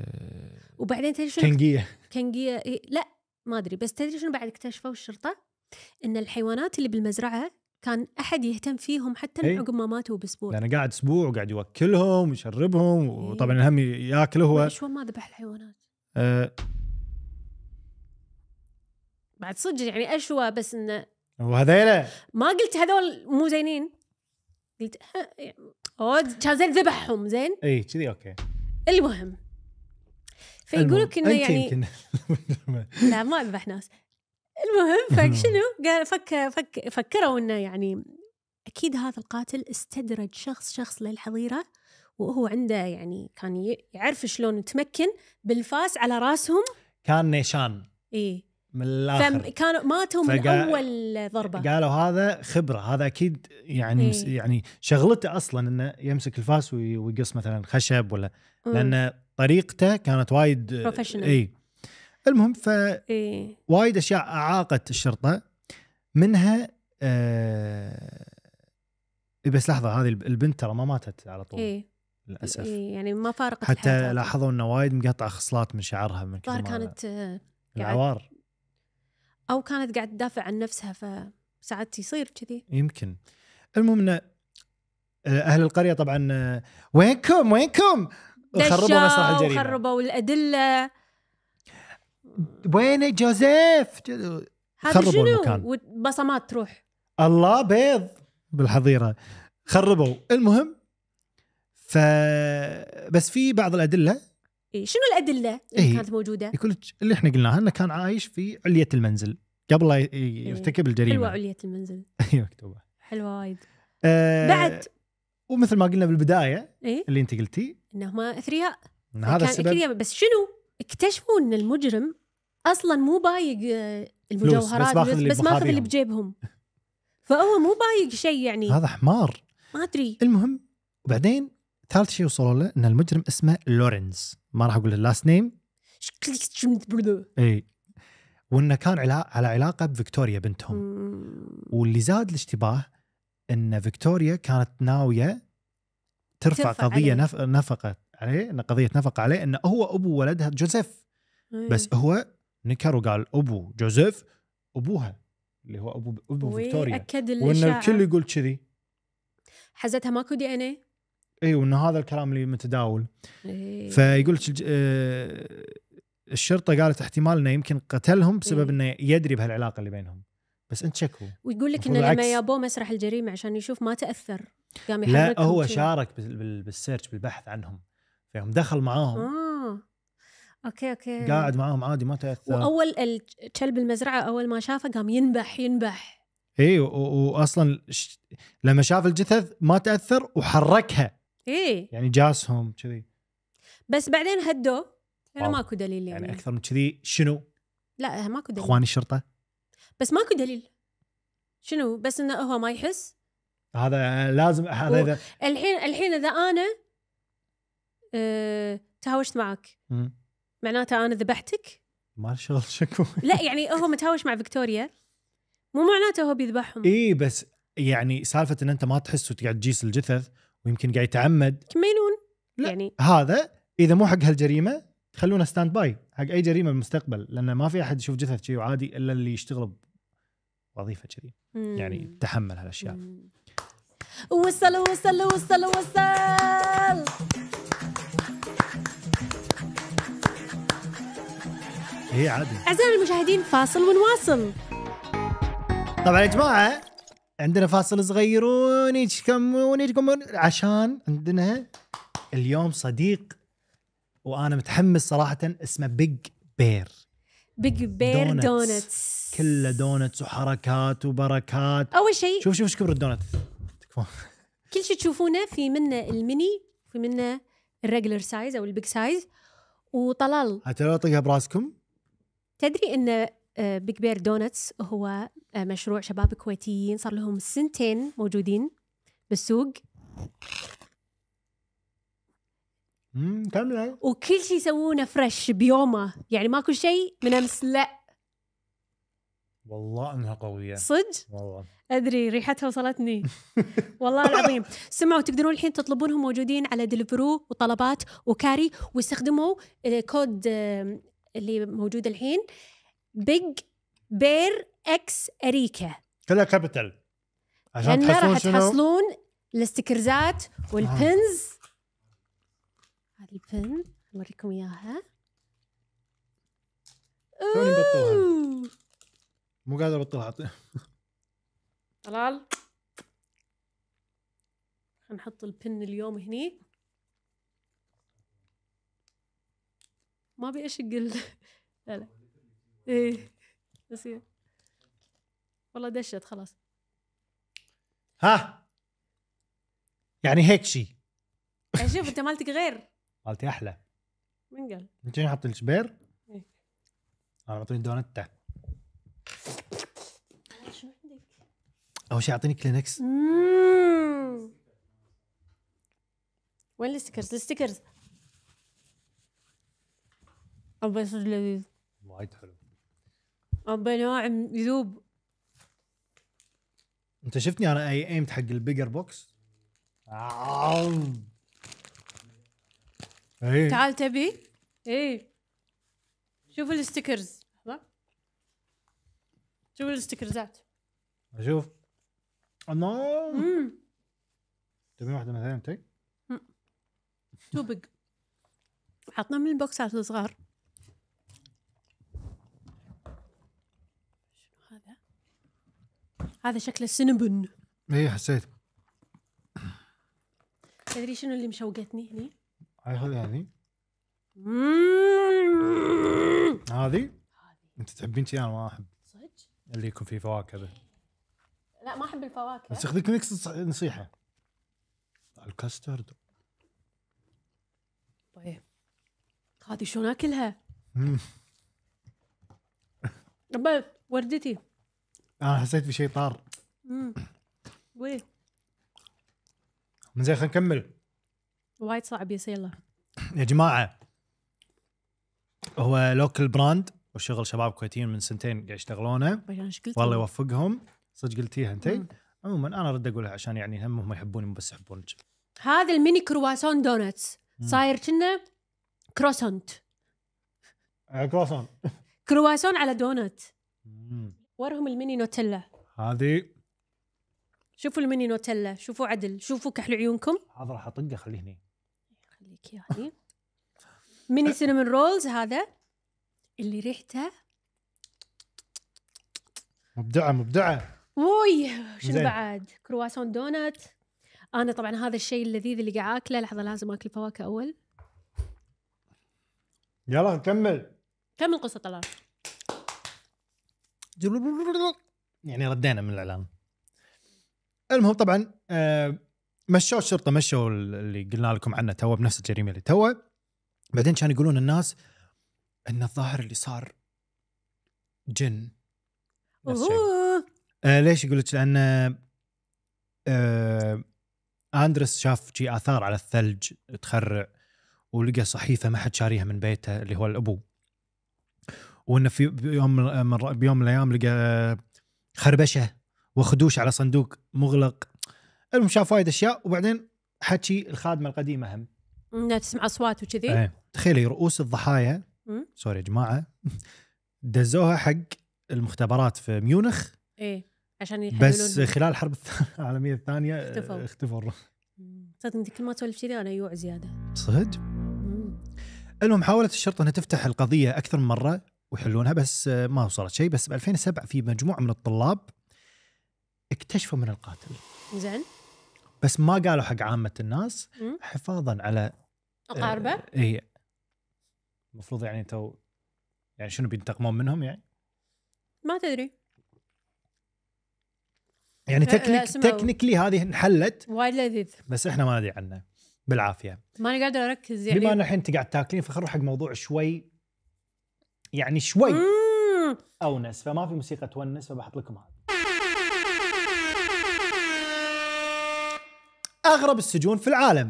Speaker 2: وبعدين تدري شنو؟
Speaker 1: كنجية.
Speaker 2: لا ما أدري، بس تدري شنو بعد اكتشفوا الشرطة؟ ان الحيوانات اللي بالمزرعه كان احد يهتم فيهم حتى عقب ما ماتوا باسبوع.
Speaker 1: لأنه قاعد اسبوع وقاعد يوكلهم ويشربهم وطبعا الهم ياكل هو.
Speaker 2: شو ما ذبح الحيوانات بعد صدق يعني اشوى، بس انه
Speaker 1: وهذيله
Speaker 2: ما قلت هذول مو زينين، قلت كان زين ذبحهم زين.
Speaker 1: اي كذي اوكي.
Speaker 2: المهم فيقولك انه يعني لا ما اذبح ناس. المهم فشنو قال فكروا انه يعني اكيد هذا القاتل استدرج شخص للحظيره، وهو عنده يعني كان يعرف شلون يتمكن بالفاس على راسهم،
Speaker 1: كان نيشان من الاخر،
Speaker 2: فكانوا ماتوا من اول ضربه.
Speaker 1: قالوا هذا خبره، هذا اكيد يعني يعني شغلته اصلا انه يمسك الفاس ويقص مثلا خشب ولا لان طريقته كانت وايد
Speaker 2: بروفيشنال.
Speaker 1: المهم وايد اشياء اعاقت الشرطه منها. بس لحظه، هذه البنت ترى ما ماتت على طول للاسف.
Speaker 2: يعني ما فارقت
Speaker 1: حتى
Speaker 2: الحياة.
Speaker 1: لاحظوا انه وايد مقطع خصلات من شعرها من كثر ما
Speaker 2: كانت
Speaker 1: العوار،
Speaker 2: او كانت قاعده تدافع عن نفسها، فساعات يصير كذي
Speaker 1: يمكن. المهم ان اهل القريه طبعا وينكم خربوا مسرح الجريمه،
Speaker 2: خربوا الادله.
Speaker 1: وين جوزيف؟
Speaker 2: خربوا المكان وبصمات تروح
Speaker 1: الله بيض بالحظيره، خربوا. المهم بس في بعض الادله.
Speaker 2: شنو الادله اللي كانت موجوده؟
Speaker 1: يقول اللي احنا قلناها انه كان عايش في عليه المنزل قبل لا يرتكب الجريمه.
Speaker 2: حلوه عليه المنزل.
Speaker 1: ايوه مكتوبه
Speaker 2: حلوه وايد.
Speaker 1: بعد ومثل ما قلنا بالبدايه اللي انت قلتي
Speaker 2: انهم اثرياء،
Speaker 1: هذا السبب.
Speaker 2: بس شنو اكتشفوا ان المجرم اصلا مو بايق المجوهرات، بس ماخذ اللي بجيبهم، فهو مو بايق شيء يعني.
Speaker 1: هذا حمار
Speaker 2: ما ادري.
Speaker 1: المهم وبعدين ثالث شيء وصلوا له ان المجرم اسمه لورنز، ما راح اقول اللاست نيم. اي وانه كان على علاقه بفيكتوريا بنتهم. واللي زاد الاشتباه ان فيكتوريا كانت ناويه ترفع قضيه نفقه عليه، ان قضيه نفقه عليه انه هو ابو ولدها جوزيف. بس هو نكر وقال ابو جوزيف ابوها اللي هو ابو فيكتوريا، وان الكل يقول كذي.
Speaker 2: حزتها ماكو دي ان اي.
Speaker 1: اي وانه هذا الكلام اللي متداول. فيقول الشرطه قالت احتمال انه يمكن قتلهم بسبب انه يدري بهالعلاقه اللي بينهم، بس انت شكوا.
Speaker 2: ويقول لك انه لما يابوه مسرح الجريمه عشان يشوف ما تاثر قام يحركهم.
Speaker 1: لا هو شارك بالسيرش بالبحث عنهم، فهم دخل معاهم.
Speaker 2: اوكي
Speaker 1: قاعد معاهم عادي ما تاثر.
Speaker 2: واول الكلب المزرعه اول ما شافه قام ينبح.
Speaker 1: اي واصلا لما شاف الجثث ما تاثر وحركها. يعني جاسهم كذي،
Speaker 2: بس بعدين هدوه يعني ماكو دليل
Speaker 1: يعني اكثر من كذي. شنو؟
Speaker 2: لا ماكو دليل
Speaker 1: اخواني الشرطه،
Speaker 2: بس ماكو دليل. شنو؟ بس انه هو ما يحس.
Speaker 1: هذا لازم هذا اذا
Speaker 2: الحين اذا انا تهاوشت معك معناته انا ذبحتك.
Speaker 1: ما شغل شكو.
Speaker 2: لا يعني هو متهاوش مع فيكتوريا مو معناته هو بيذبحهم.
Speaker 1: بس يعني سالفه ان انت ما تحس وتقعد تجيس الجثث ويمكن قاعد يتعمد
Speaker 2: كمينون.
Speaker 1: لا.
Speaker 2: يعني
Speaker 1: هذا اذا مو حق هالجريمه خلونا ستاند باي حق اي جريمه بالمستقبل، لان ما في احد يشوف جثث شيء عادي الا اللي يشتغل بوظيفه كذي يعني تحمل هالاشياء.
Speaker 2: وصل
Speaker 1: هي عادي.
Speaker 2: أعزائي المشاهدين فاصل ونواصل.
Speaker 1: طبعا يا جماعة عندنا فاصل صغير ونيجكم عشان عندنا اليوم صديق وأنا متحمس صراحة، اسمه بيج بير
Speaker 2: دونتس.
Speaker 1: كله دونتس وحركات وبركات.
Speaker 2: أول شيء
Speaker 1: شوف ايش كبر الدونت.
Speaker 2: كل شيء تشوفونه في منه الميني في منه الريجلر سايز أو البيج سايز. وطلال
Speaker 1: حتى لو طيها براسكم.
Speaker 2: تدري ان بيج بير دونتس هو مشروع شباب كويتيين صار لهم 2 سنين موجودين بالسوق.
Speaker 1: كمل.
Speaker 2: وكل شيء يسوونه فريش بيومه، يعني ماكو شيء من امس. لا
Speaker 1: والله انها قويه
Speaker 2: صدق.
Speaker 1: والله
Speaker 2: ادري ريحتها وصلتني. والله العظيم. سمعوا تقدرون الحين تطلبونهم موجودين على ديليفرو وطلبات وكاري، واستخدموا كود اللي موجود الحين بيج بير اكس اريكا
Speaker 1: كلها كابيتال
Speaker 2: عشان راح تحصلون الاستيكرزات والبنز. هذه البن اوريكم اياها.
Speaker 1: توني بطلها مو قادر ابطلها.
Speaker 2: طلال نحط البن اليوم هني. ما ابي اشق لا ايه يصير والله دشت خلاص.
Speaker 1: ها يعني هيك شيء.
Speaker 2: شوف انت مالتك غير.
Speaker 1: مالتي احلى.
Speaker 2: من قال
Speaker 1: انت حاط الشبير؟
Speaker 2: إيه.
Speaker 1: انا اعطيني دونته.
Speaker 2: شنو عندك؟
Speaker 1: اول شيء اعطيني كلينكس.
Speaker 2: وين الستيكرز؟ أبا يصير لذيذ
Speaker 1: وايد حلو.
Speaker 2: أبا ناعم يذوب.
Speaker 1: انت شفتني انا ايمت حق البيجر بوكس. ايه
Speaker 2: تعال تبي؟ ايه شوف الستيكرز. شوف الستيكرزات.
Speaker 1: اشوف. تبي واحده مثلا انت؟
Speaker 2: توبق حطنا من البوكسات الصغار. شنو هذا؟ هذا شكله سينبون.
Speaker 1: ايه حسيت.
Speaker 2: تدري شنو اللي مشوقتني هني؟
Speaker 1: هذه هذه انت تحبين شيء انا ما احب.
Speaker 2: صدق؟
Speaker 1: اللي يكون فيه فواكه به.
Speaker 2: لا ما احب الفواكه.
Speaker 1: بس خذ كلينكس نصيحه. الكاسترد.
Speaker 2: طيب هذه شلون اكلها؟ بس وردتي.
Speaker 1: انا حسيت بشيء طار.
Speaker 2: وين؟
Speaker 1: من زين خلينا نكمل.
Speaker 2: وايد صعب يلا
Speaker 1: يا جماعه هو لوكل براند وشغل شباب كويتيين من سنتين قاعد يشتغلونه. والله يوفقهم. صدق قلتيها انت. عموما انا ارد اقولها عشان يعني هم يحبوني مو بس يحبونك.
Speaker 2: هذا الميني كرواسون دونتس صاير كنا كروسونت. كرواسون على دونت. ورهم الميني نوتيلا.
Speaker 1: هذه
Speaker 2: شوفوا الميني نوتيلا. شوفوا عدل. شوفوا كحل عيونكم.
Speaker 1: هذا راح اطقه. خليه هني.
Speaker 2: خليك يعني ميني سينامون رولز. هذا اللي ريحته
Speaker 1: مبدعه.
Speaker 2: وي شنو بعد؟ كرواسون دونت. انا طبعا هذا الشيء اللذيذ اللي قاعد اكله. لحظه لازم اكل فواكه اول.
Speaker 1: يلا نكمل.
Speaker 2: كمل قصه طلال.
Speaker 1: يعني ردينا من الاعلان. المهم طبعا مشوا الشرطه. مشوا اللي قلنا لكم عنه تو بنفس الجريمه اللي تو. بعدين كانوا يقولون الناس ان الظاهر اللي صار جن. ليش يقول لك؟ لان اندرس شاف شيء اثار على الثلج تخرع ولقى صحيفه ما حد شاريها من بيته اللي هو الابو. وانه في بيوم من الايام لقى خربشه وخدوش على صندوق مغلق. المهم شاف وايد اشياء. وبعدين حكي الخادمه القديمه هم
Speaker 2: انها تسمع اصوات وكذي.
Speaker 1: تخيلي رؤوس الضحايا سوري يا جماعه دزوها حق المختبرات في ميونخ.
Speaker 2: عشان يحللون.
Speaker 1: بس خلال الحرب العالميه الثانيه اختفوا.
Speaker 2: صدق انت كل ما تسولف كذي انا يوع زياده.
Speaker 1: صدق. المهم حاولت الشرطه انها تفتح القضيه اكثر من مره ويحلونها بس ما وصلت شيء. بس ب 2007 في مجموعه من الطلاب اكتشفوا من القاتل.
Speaker 2: زين.
Speaker 1: بس ما قالوا حق عامه الناس حفاظا على
Speaker 2: اقاربه.
Speaker 1: اي المفروض يعني تو يعني شنو بينتقمون منهم يعني
Speaker 2: ما تدري
Speaker 1: يعني تكنيكلي هذه انحلت.
Speaker 2: وايد لذيذ
Speaker 1: بس احنا ما ندري عنه بالعافيه.
Speaker 2: ماني قادره اركز يعني.
Speaker 1: بما ان الحين انت قاعد تاكلين فخلوا حق موضوع شوي يعني شوي اونس. فما في موسيقى تونس فبحط لكم هذا. اغرب السجون في العالم.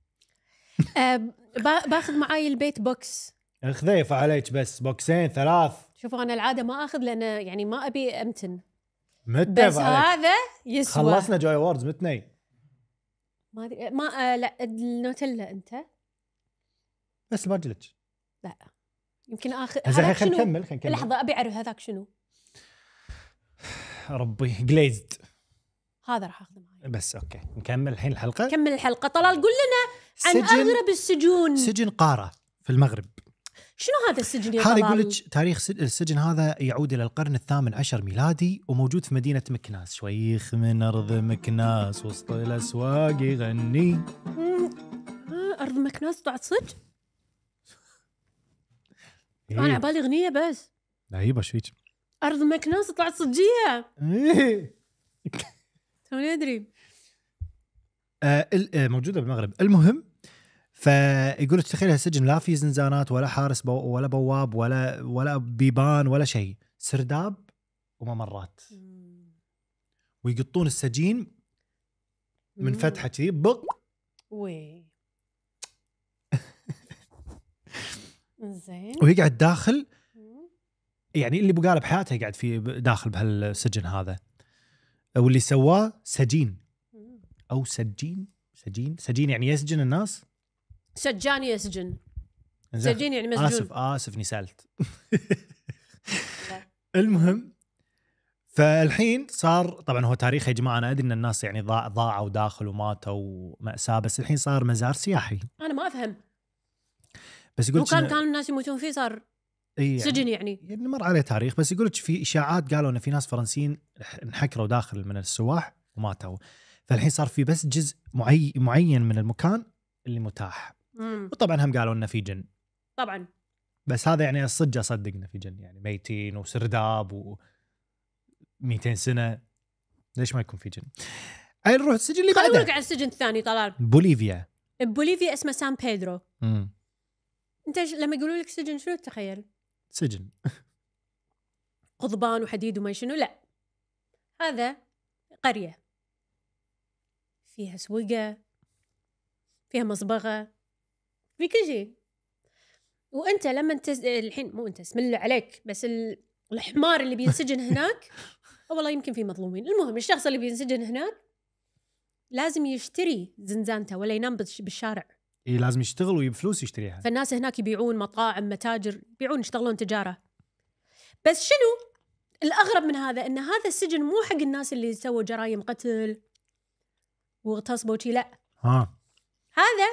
Speaker 2: باخذ معاي البيت بوكس.
Speaker 1: خذيفه عليك بس بوكسين 3.
Speaker 2: شوفوا انا العاده ما اخذ لان يعني ما ابي امتن.
Speaker 1: بس
Speaker 2: هذا يسوى.
Speaker 1: خلصنا جوي ووردز متني.
Speaker 2: ما ادري ما لا النوتيلا انت
Speaker 1: بس باجلك.
Speaker 2: لا يمكن اخذ
Speaker 1: هذاك شنو. خلينا نكمل
Speaker 2: لحظه ابي اعرف هذاك شنو.
Speaker 1: ربي جليزد
Speaker 2: هذا راح اخذه معي.
Speaker 1: بس اوكي نكمل الحين الحلقه.
Speaker 2: كمل الحلقه. طلال قول لنا عن اغرب السجون.
Speaker 1: سجن قاره في المغرب.
Speaker 2: شنو هذا السجن يا
Speaker 1: هذا
Speaker 2: طلال؟
Speaker 1: يقول لك تاريخ السجن هذا يعود الى القرن الثامن عشر ميلادي، وموجود في مدينه مكناس. شويخ من ارض مكناس وسط الاسواق يغني.
Speaker 2: ارض مكناس طلعت صدق؟ انا عبالي اغنيه بس.
Speaker 1: لا يبا شويك.
Speaker 2: ارض مكناس طلعت صجيه. توني ادري.
Speaker 1: موجوده بالمغرب. المهم فيقول لك تخيلها سجن لا في زنزانات ولا حارس ولا بواب ولا بيبان ولا شيء، سرداب وممرات، ويقطون السجين من فتحه كذي بق.
Speaker 2: وي زين.
Speaker 1: ويقعد داخل، يعني اللي بقاله بحياته قاعد في داخل بهالسجن هذا، واللي سواه سجين او سجين يعني يسجن الناس.
Speaker 2: سجان يسجن. سجين يعني مسجون.
Speaker 1: اسف اني سالت. المهم فالحين صار طبعا هو تاريخ يا جماعه، انا ادري ان الناس يعني ضاعوا داخل وماتوا ومأساة، بس الحين صار مزار سياحي.
Speaker 2: انا ما افهم.
Speaker 1: بس يقول
Speaker 2: كان الناس يموتون فيه صار سجن يعني
Speaker 1: مر عليه تاريخ. بس يقول لك في اشاعات قالوا ان في ناس فرنسيين انحكروا داخل من السواح وماتوا، فالحين صار في بس جزء معين من المكان اللي متاح. وطبعا هم قالوا انه في جن
Speaker 2: طبعا،
Speaker 1: بس هذا يعني الصدق اصدقنا في جن، يعني ميتين وسرداب و200 سنه، ليش ما يكون في جن؟ اي نروح السجن اللي بعده.
Speaker 2: خلينا على السجن الثاني طلال.
Speaker 1: بوليفيا
Speaker 2: اسمه سان بيدرو. انت لما يقولوا لك سجن شنو تتخيل؟
Speaker 1: سجن
Speaker 2: قضبان وحديد وما شنو. لا، هذا قريه فيها سوقه، فيها مصبغه، في كل شيء. وانت لما الحين مو انت اسم الله عليك، بس الحمار اللي بينسجن هناك والله يمكن في مظلومين. المهم الشخص اللي بينسجن هناك لازم يشتري زنزانته ولا ينام بالشارع.
Speaker 1: إيه لازم يشتغل ويجيب فلوس يشتريها.
Speaker 2: فالناس هناك يبيعون، مطاعم، متاجر، يشتغلون تجارة. بس شنو الأغرب من هذا؟ إن هذا السجن مو حق الناس اللي سووا جرائم قتل واغتصبوا شي، لا. هذا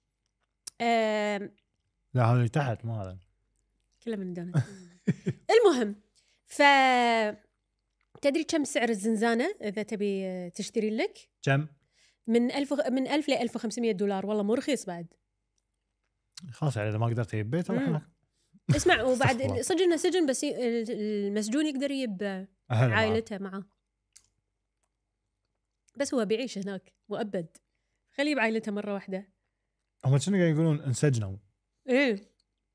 Speaker 1: لا هذا اللي تحت مو هذا،
Speaker 2: كله من دونت. المهم تدري كم سعر الزنزانة إذا تبي تشتري لك؟
Speaker 1: كم؟
Speaker 2: من 1000 ل $1500. والله مو رخيص بعد.
Speaker 1: خلاص يعني إذا ما قدرت تجيب بيت روح.
Speaker 2: اسمع، وبعد سجن بس المسجون يقدر يجيب عائلته معه، بس هو بيعيش هناك مؤبد، خليه بعائلته مرة واحدة.
Speaker 1: هم شنو قاعد يقولون انسجنوا؟
Speaker 2: ايه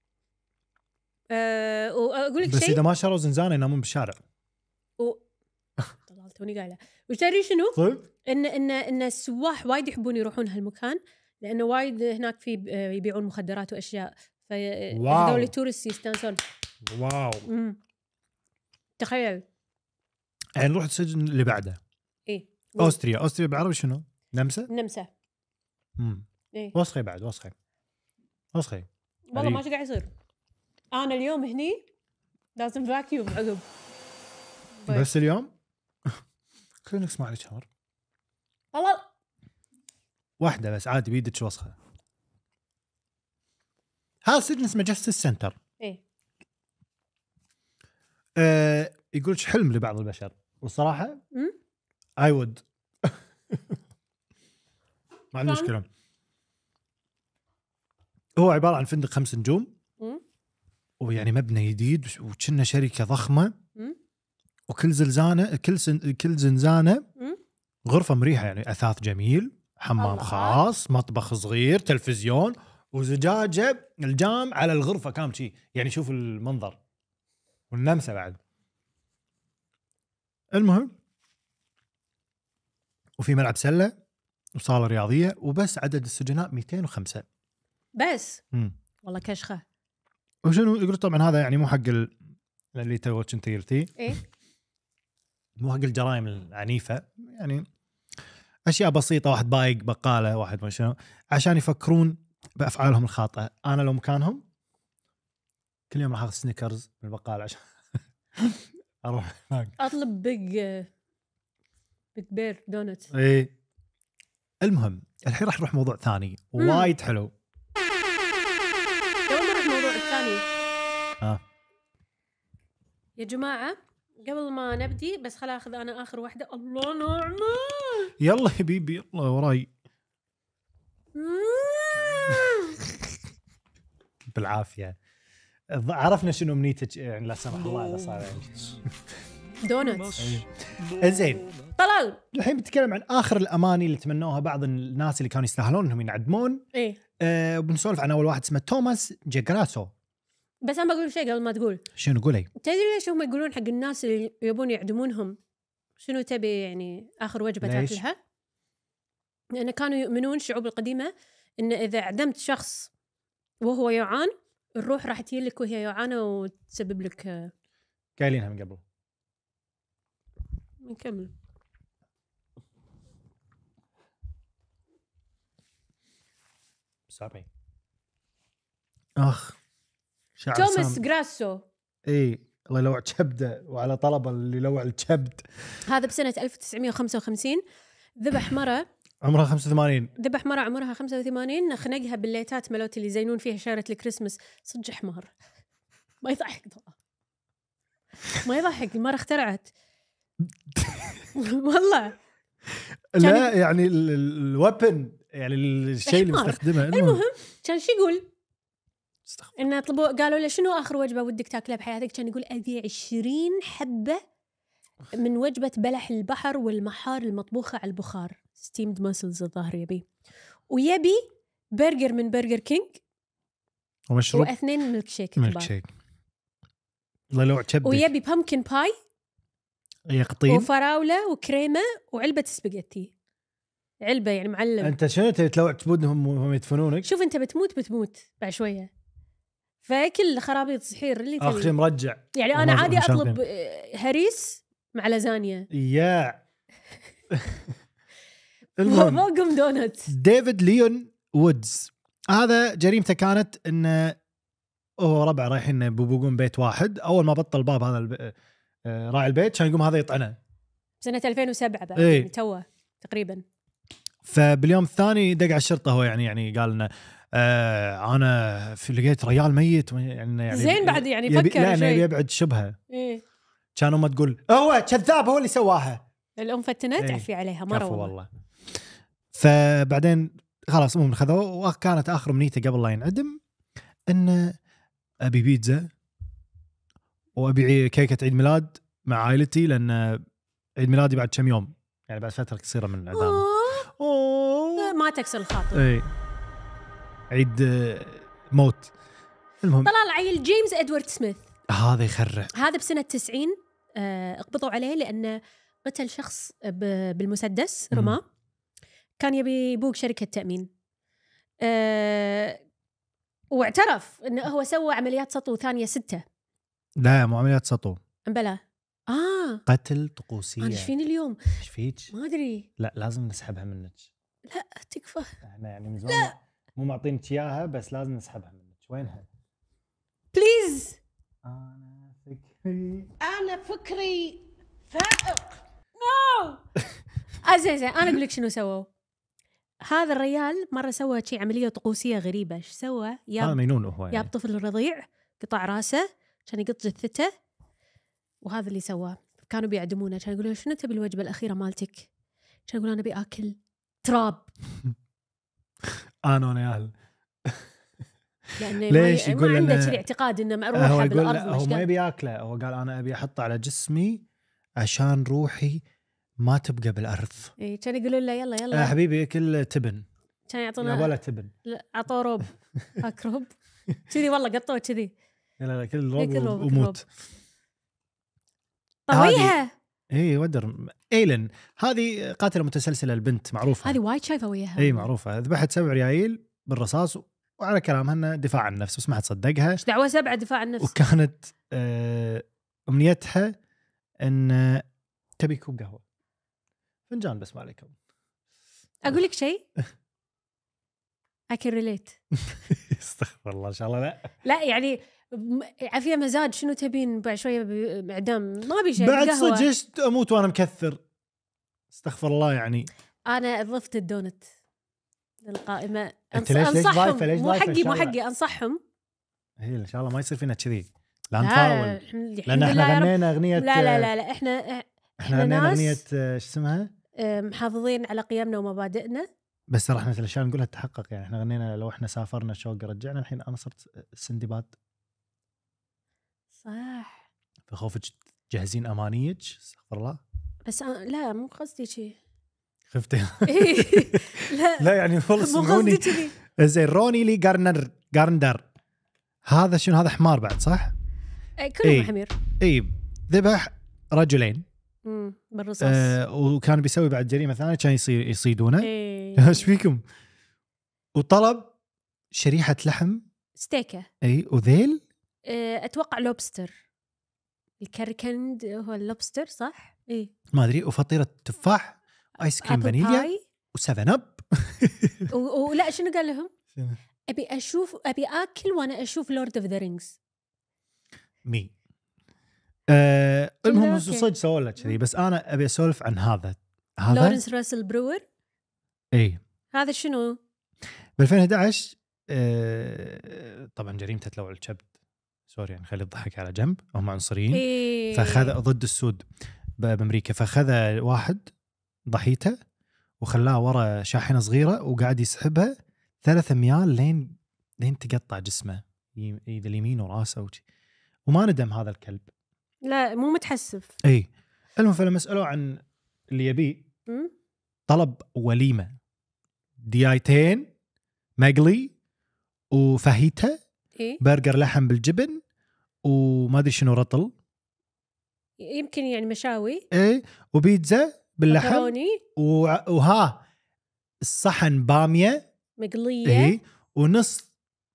Speaker 2: واقول لك
Speaker 1: بس
Speaker 2: شيء،
Speaker 1: اذا ما شروا زنزانه ينامون بالشارع.
Speaker 2: طلال توني قايله. وش تدري شنو؟
Speaker 1: طيب
Speaker 2: ان السواح وايد يحبون يروحون هالمكان، لانه وايد هناك في يبيعون مخدرات واشياء، فهذول التورست يستانسون.
Speaker 1: واو.
Speaker 2: تخيل.
Speaker 1: يعني نروح السجن اللي بعده.
Speaker 2: ايه
Speaker 1: اوستريا بالعربي شنو؟ نمسا.
Speaker 2: ايه
Speaker 1: وسخي بعد وسخي
Speaker 2: والله ما شو قاعد يصير. انا اليوم هني لازم فاكيوم عقب
Speaker 1: بس اليوم خلينا نسمع لك شهر
Speaker 2: والله
Speaker 1: واحده بس عادي بيدك وسخه. هذا سجن اسمه جاستس سنتر.
Speaker 2: ايه
Speaker 1: يقولش حلم لبعض البشر، والصراحه اي وود. ما عندي مشكله. هو عباره عن فندق 5 نجوم، ويعني مبنى جديد وكنا شركه ضخمه، وكل كل زنزانه غرفه مريحه، يعني اثاث جميل، حمام خاص، مطبخ صغير، تلفزيون، وزجاجه الجام على الغرفه كام شيء، يعني شوف المنظر والنمسه بعد. المهم وفي ملعب سله وصاله رياضيه، وبس عدد السجناء 205
Speaker 2: بس. والله كشخه.
Speaker 1: وشنو يقول طبعا هذا يعني مو حق اللي تو كنت قلتيه،
Speaker 2: ايه
Speaker 1: مو حق الجرائم العنيفه، يعني اشياء بسيطه، واحد بايق بقاله، واحد ما شنو، عشان يفكرون بافعالهم الخاطئه. انا لو مكانهم كل يوم راح اخذ سنيكرز من البقاله عشان اروح هناك
Speaker 2: اطلب بيج بير دونتس.
Speaker 1: ايه المهم الحين راح نروح موضوع ثاني وايد حلو.
Speaker 2: قبل ما نروح الموضوع الثاني يا جماعه، قبل ما نبدي بس خل اخذ انا اخر واحده. الله نعمه.
Speaker 1: يلا يا بيبي يلا وراي بالعافيه. عرفنا شنو امنيتك يعني لا سمح الله اذا صار
Speaker 2: دونتس.
Speaker 1: زين
Speaker 2: طلال
Speaker 1: الحين بنتكلم عن اخر الاماني اللي تمنوها بعض الناس اللي كانوا يستاهلون انهم ينعدمون. وبنسولف عن اول واحد اسمه توماس جراسو.
Speaker 2: بس انا بقول شيء قبل ما تقول.
Speaker 1: شنو قولي؟
Speaker 2: تدري ليش هم يقولون حق الناس اللي يبون يعدمونهم شنو تبي يعني اخر وجبه تاكلها؟ لان كانوا يؤمنون الشعوب القديمه ان اذا عدمت شخص وهو يعان الروح راح تجيلك وهي يعانه وتسبب لك.
Speaker 1: قايلينها من قبل.
Speaker 2: نكمل.
Speaker 1: سامي
Speaker 2: توماس جراسو.
Speaker 1: اي الله يلوع كبده وعلى طلبه اللي يلوع الكبد.
Speaker 2: هذا بسنه 1955 ذبح مره
Speaker 1: عمرها 85.
Speaker 2: ذبح مره عمرها 85 خنقها بالليتات ملوت اللي يزينون فيها شجره الكريسماس. صدق حمار ما يضحك ما يضحك. المره اخترعت والله.
Speaker 1: لا يعني الوبن يعني الشيء اللي مستخدمه.
Speaker 2: المهم كان شو يقول إن طلبوا قالوا له شنو آخر وجبة ودك تاكلها بحياتك؟ كان يقول أبي 20 حبة من وجبة بلح البحر والمحار المطبوخة على البخار steamed mussels الظاهر يبي، ويبي برجر من برجر كينج
Speaker 1: ومشروب
Speaker 2: و2 ميلك شيك
Speaker 1: الله يلوع كبدك،
Speaker 2: ويبي بامكن باي
Speaker 1: يقطين
Speaker 2: وفراولة وكريمة وعلبة سباجيتي. علبة يعني معلم.
Speaker 1: أنت شنو تلوع تبودهم وهم يدفنونك؟
Speaker 2: شوف أنت بتموت بعد شوية، فاكل خرابيط صحير اللي
Speaker 1: آخر شيء مرجع.
Speaker 2: يعني أنا عادي أطلب هريس مع لازانيا
Speaker 1: يا
Speaker 2: فوقهم دونتس.
Speaker 1: ديفيد ليون وودز هذا جريمته كانت إنه هو ربع رايحين يبوقون بيت واحد. أول ما بطل باب هذا راعي البيت كان يقوم هذا يطعنه
Speaker 2: سنة 2007 بعد يعني توه تقريبا.
Speaker 1: فباليوم الثاني دق على الشرطة. هو يعني قال لنا أنا لقيت ريال ميت يعني
Speaker 2: زين بعد يعني فكر
Speaker 1: لا
Speaker 2: شوي
Speaker 1: يبعد شبهه. كان أمه تقول هو كذاب هو اللي سواها.
Speaker 2: الأم فتنت عفي عليها مرة
Speaker 1: والله. فبعدين خلاص أمهم خذوه. وكانت آخر أمنيته قبل لا ينعدم إن أبي بيتزا وأبي كيكة عيد ميلاد مع عائلتي، لأن عيد ميلادي بعد كم يوم يعني بعد فترة قصيرة من الإعدام.
Speaker 2: ما تكسر الخاطر.
Speaker 1: اي عيد موت. المهم
Speaker 2: طلع عيل جيمس إدوارد سميث
Speaker 1: هذا يخرع.
Speaker 2: هذا بسنة 90 اقبضوا عليه لأنه قتل شخص بالمسدس رماه. كان يبي يبوق شركة تأمين واعترف إنه هو سوى عمليات سطو ثانية 6.
Speaker 1: لا مو عمليات سطو
Speaker 2: بلا
Speaker 1: قتل طقوسية.
Speaker 2: ايش فيني اليوم؟
Speaker 1: ايش فيك؟
Speaker 2: ما ادري.
Speaker 1: لا لازم نسحبها منك.
Speaker 2: لا تكفى.
Speaker 1: احنا يعني من زمان مو معطينك اياها بس لازم نسحبها منك. وينها؟
Speaker 2: بليز.
Speaker 3: انا فكري فائق.
Speaker 2: نو زين انا اقول لك شنو سووا. هذا الريال مره سوى شيء عمليه طقوسيه غريبه. ايش سوى؟
Speaker 1: هذا مجنون هو يعني.
Speaker 2: جاب طفل رضيع قطع راسه عشان يقط جثته وهذا اللي سواه. كانوا بيعدمونه كان يقولون شنو تبي الوجبه الاخيره مالتك؟ كان يقول انا ابي اكل تراب.
Speaker 1: انا ياهل
Speaker 2: لانه
Speaker 1: ليش يقول
Speaker 2: ما عنده كذي اعتقاد انه مروحه بالارض.
Speaker 1: هو ما يبي ياكله. هو قال انا ابي احطه على جسمي عشان روحي ما تبقى بالارض.
Speaker 2: اي كان يقولون له يلا
Speaker 1: يا حبيبي اكل تبن.
Speaker 2: كان يعطونا
Speaker 1: ولا تبن.
Speaker 2: لا عطوه روب اكروب كذي والله قطوه كذي.
Speaker 1: لا كل روب وموت.
Speaker 2: طويها.
Speaker 1: اي ودر ايلن هذه قاتله متسلسله البنت معروفه.
Speaker 2: هذه وايد شايفه وياها.
Speaker 1: اي معروفه. ذبحت 7 ريايل بالرصاص وعلى كلامها انها دفاع عن النفس بس ما حد صدقها.
Speaker 2: ايش دعوه 7 دفاع عن النفس.
Speaker 1: وكانت امنيتها ان تبي كوب قهوه فنجان بس ما عليكم.
Speaker 2: اقول لك شيء I can relate.
Speaker 1: استغفر الله ان شاء الله. لا
Speaker 2: لا يعني عافيه مزاج، شنو تبين بعد شويه باعدام؟ ما ابي شيء
Speaker 1: بعد
Speaker 2: قهوة.
Speaker 1: صجست اموت وانا مكثر، استغفر الله. يعني
Speaker 2: انا ضفت الدونت للقائمه.
Speaker 1: انت ليش ضايفه؟ ليش
Speaker 2: مو حقي انصحهم.
Speaker 1: هي ان شاء الله ما يصير فينا كذي، لا نفاول. لان احنا غنينا اغنيه.
Speaker 2: لا احنا
Speaker 1: غنينا اغنيه ايش اسمها،
Speaker 2: محافظين على قيمنا ومبادئنا.
Speaker 1: بس راح مثل الاشياء نقولها تحقق. يعني احنا غنينا لو احنا سافرنا شوق رجعنا، الحين انا صرت سندباد.
Speaker 2: صح.
Speaker 1: فخوفك جاهزين امانيك، استغفر الله.
Speaker 2: بس لا مو قصدي شيء.
Speaker 1: خفتي؟
Speaker 2: لا
Speaker 1: لا يعني والله سمعوني.
Speaker 2: مو قصدي كذي.
Speaker 1: زين روني لي جارندر هذا شنو؟ هذا حمار بعد صح؟
Speaker 2: كلهم حمير.
Speaker 1: اي ذبح رجلين
Speaker 2: بالرصاص.
Speaker 1: وكان بيسوي بعد جريمه ثانيه، كان يصيدونه. ايش فيكم؟ وطلب شريحه لحم
Speaker 2: ستيكه.
Speaker 1: اي وذيل
Speaker 2: اتوقع لوبستر. الكركند هو اللوبستر صح؟ اي
Speaker 1: ما ادري. وفطيره تفاح، ايس كريم فانيليا، و7 اب.
Speaker 2: ولا شنو قال لهم؟ ابي اكل وانا اشوف لورد اوف ذا رينجز.
Speaker 1: مي المهم صدق سووا له كذي. بس انا ابي اسولف عن هذا
Speaker 2: لورنس راسل برور.
Speaker 1: اي
Speaker 2: هذا شنو
Speaker 1: ب 2011 طبعا جريمته تلوع الكبد. سوري يعني خلي الضحك على جنب، هم عنصريين. فخذ ضد السود بامريكا، فخذ واحد ضحيته وخلاه ورا شاحنه صغيره وقاعد يسحبها 3 أميال لين تقطع جسمه، ايد اليمين وراسه وما ندم هذا الكلب.
Speaker 2: لا مو متحسف.
Speaker 1: اي المهم فلما سألوه عن اللي يبيه طلب وليمة، ديايتين مقلي وفاهيتا، برجر لحم بالجبن وما ادري شنو رطل،
Speaker 2: يمكن يعني مشاوي،
Speaker 1: اي وبيتزا باللحم وها الصحن بامية
Speaker 2: مقلية،
Speaker 1: اي ونص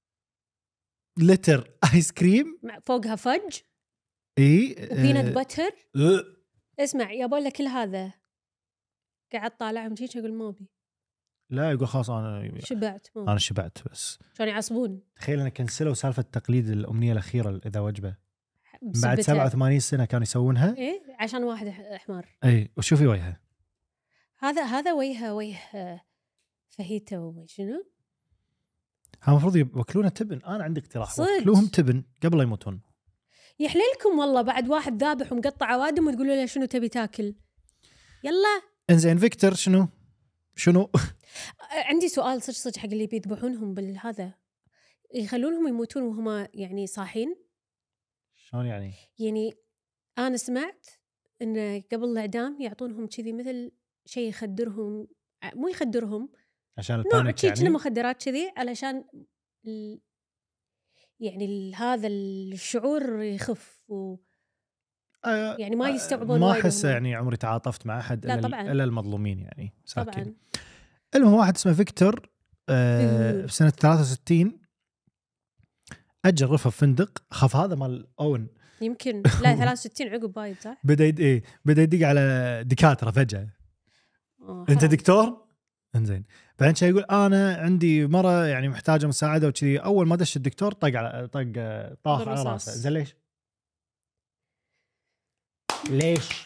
Speaker 1: لتر ايس كريم
Speaker 2: فوقها فج،
Speaker 1: اي
Speaker 2: وبينت باتر. اسمع يا لك كل هذا قاعد طالعهم شيء يقول ما بي.
Speaker 1: لا يقول خلاص انا
Speaker 2: شبعت.
Speaker 1: انا شبعت. بس
Speaker 2: كانوا يعصبون.
Speaker 1: تخيل انا كنسلوا سالفه تقليد الامنيه الاخيره اذا وجبه بعد 87 سنه كانوا يسوونها.
Speaker 2: ايه عشان واحد حمار.
Speaker 1: اي وشوفي وجهه
Speaker 2: هذا وجه فهيته وما شنو.
Speaker 1: المفروض يوكلونه تبن. انا عندي اقتراح، وكلوهم تبن قبل لا يموتون.
Speaker 2: يحللكم والله بعد واحد ذابح ومقطع اوادم وتقولوا له شنو تبي تاكل. يلا
Speaker 1: انزين فيكتور شنو
Speaker 2: عندي سؤال صدق حق اللي بيذبحونهم بالهذا، يخلونهم يموتون وهم يعني صاحين؟
Speaker 1: شلون يعني؟
Speaker 2: يعني انا سمعت ان قبل الاعدام يعطونهم كذي مثل شيء يخدرهم، مو يخدرهم
Speaker 1: عشان البانيك يعني
Speaker 2: مخدرات كذي علشان يعني هذا الشعور يخف يعني ما يستوعبون.
Speaker 1: ما احس يعني عمري تعاطفت مع احد الا المظلومين يعني ساكن.
Speaker 2: طبعا.
Speaker 1: المهم واحد اسمه فيكتور في سنة 63 أجر رفع فندق. خاف هذا مال أون
Speaker 2: يمكن لا 63 عقب بايد صح.
Speaker 1: بدأ يدق على دكاترة فجأة. أنت دكتور؟ انزين بعدين شيء يقول أنا عندي مرة يعني محتاجة مساعدة وكذي. أول ما دش الدكتور طاح على راسه. زين ليش؟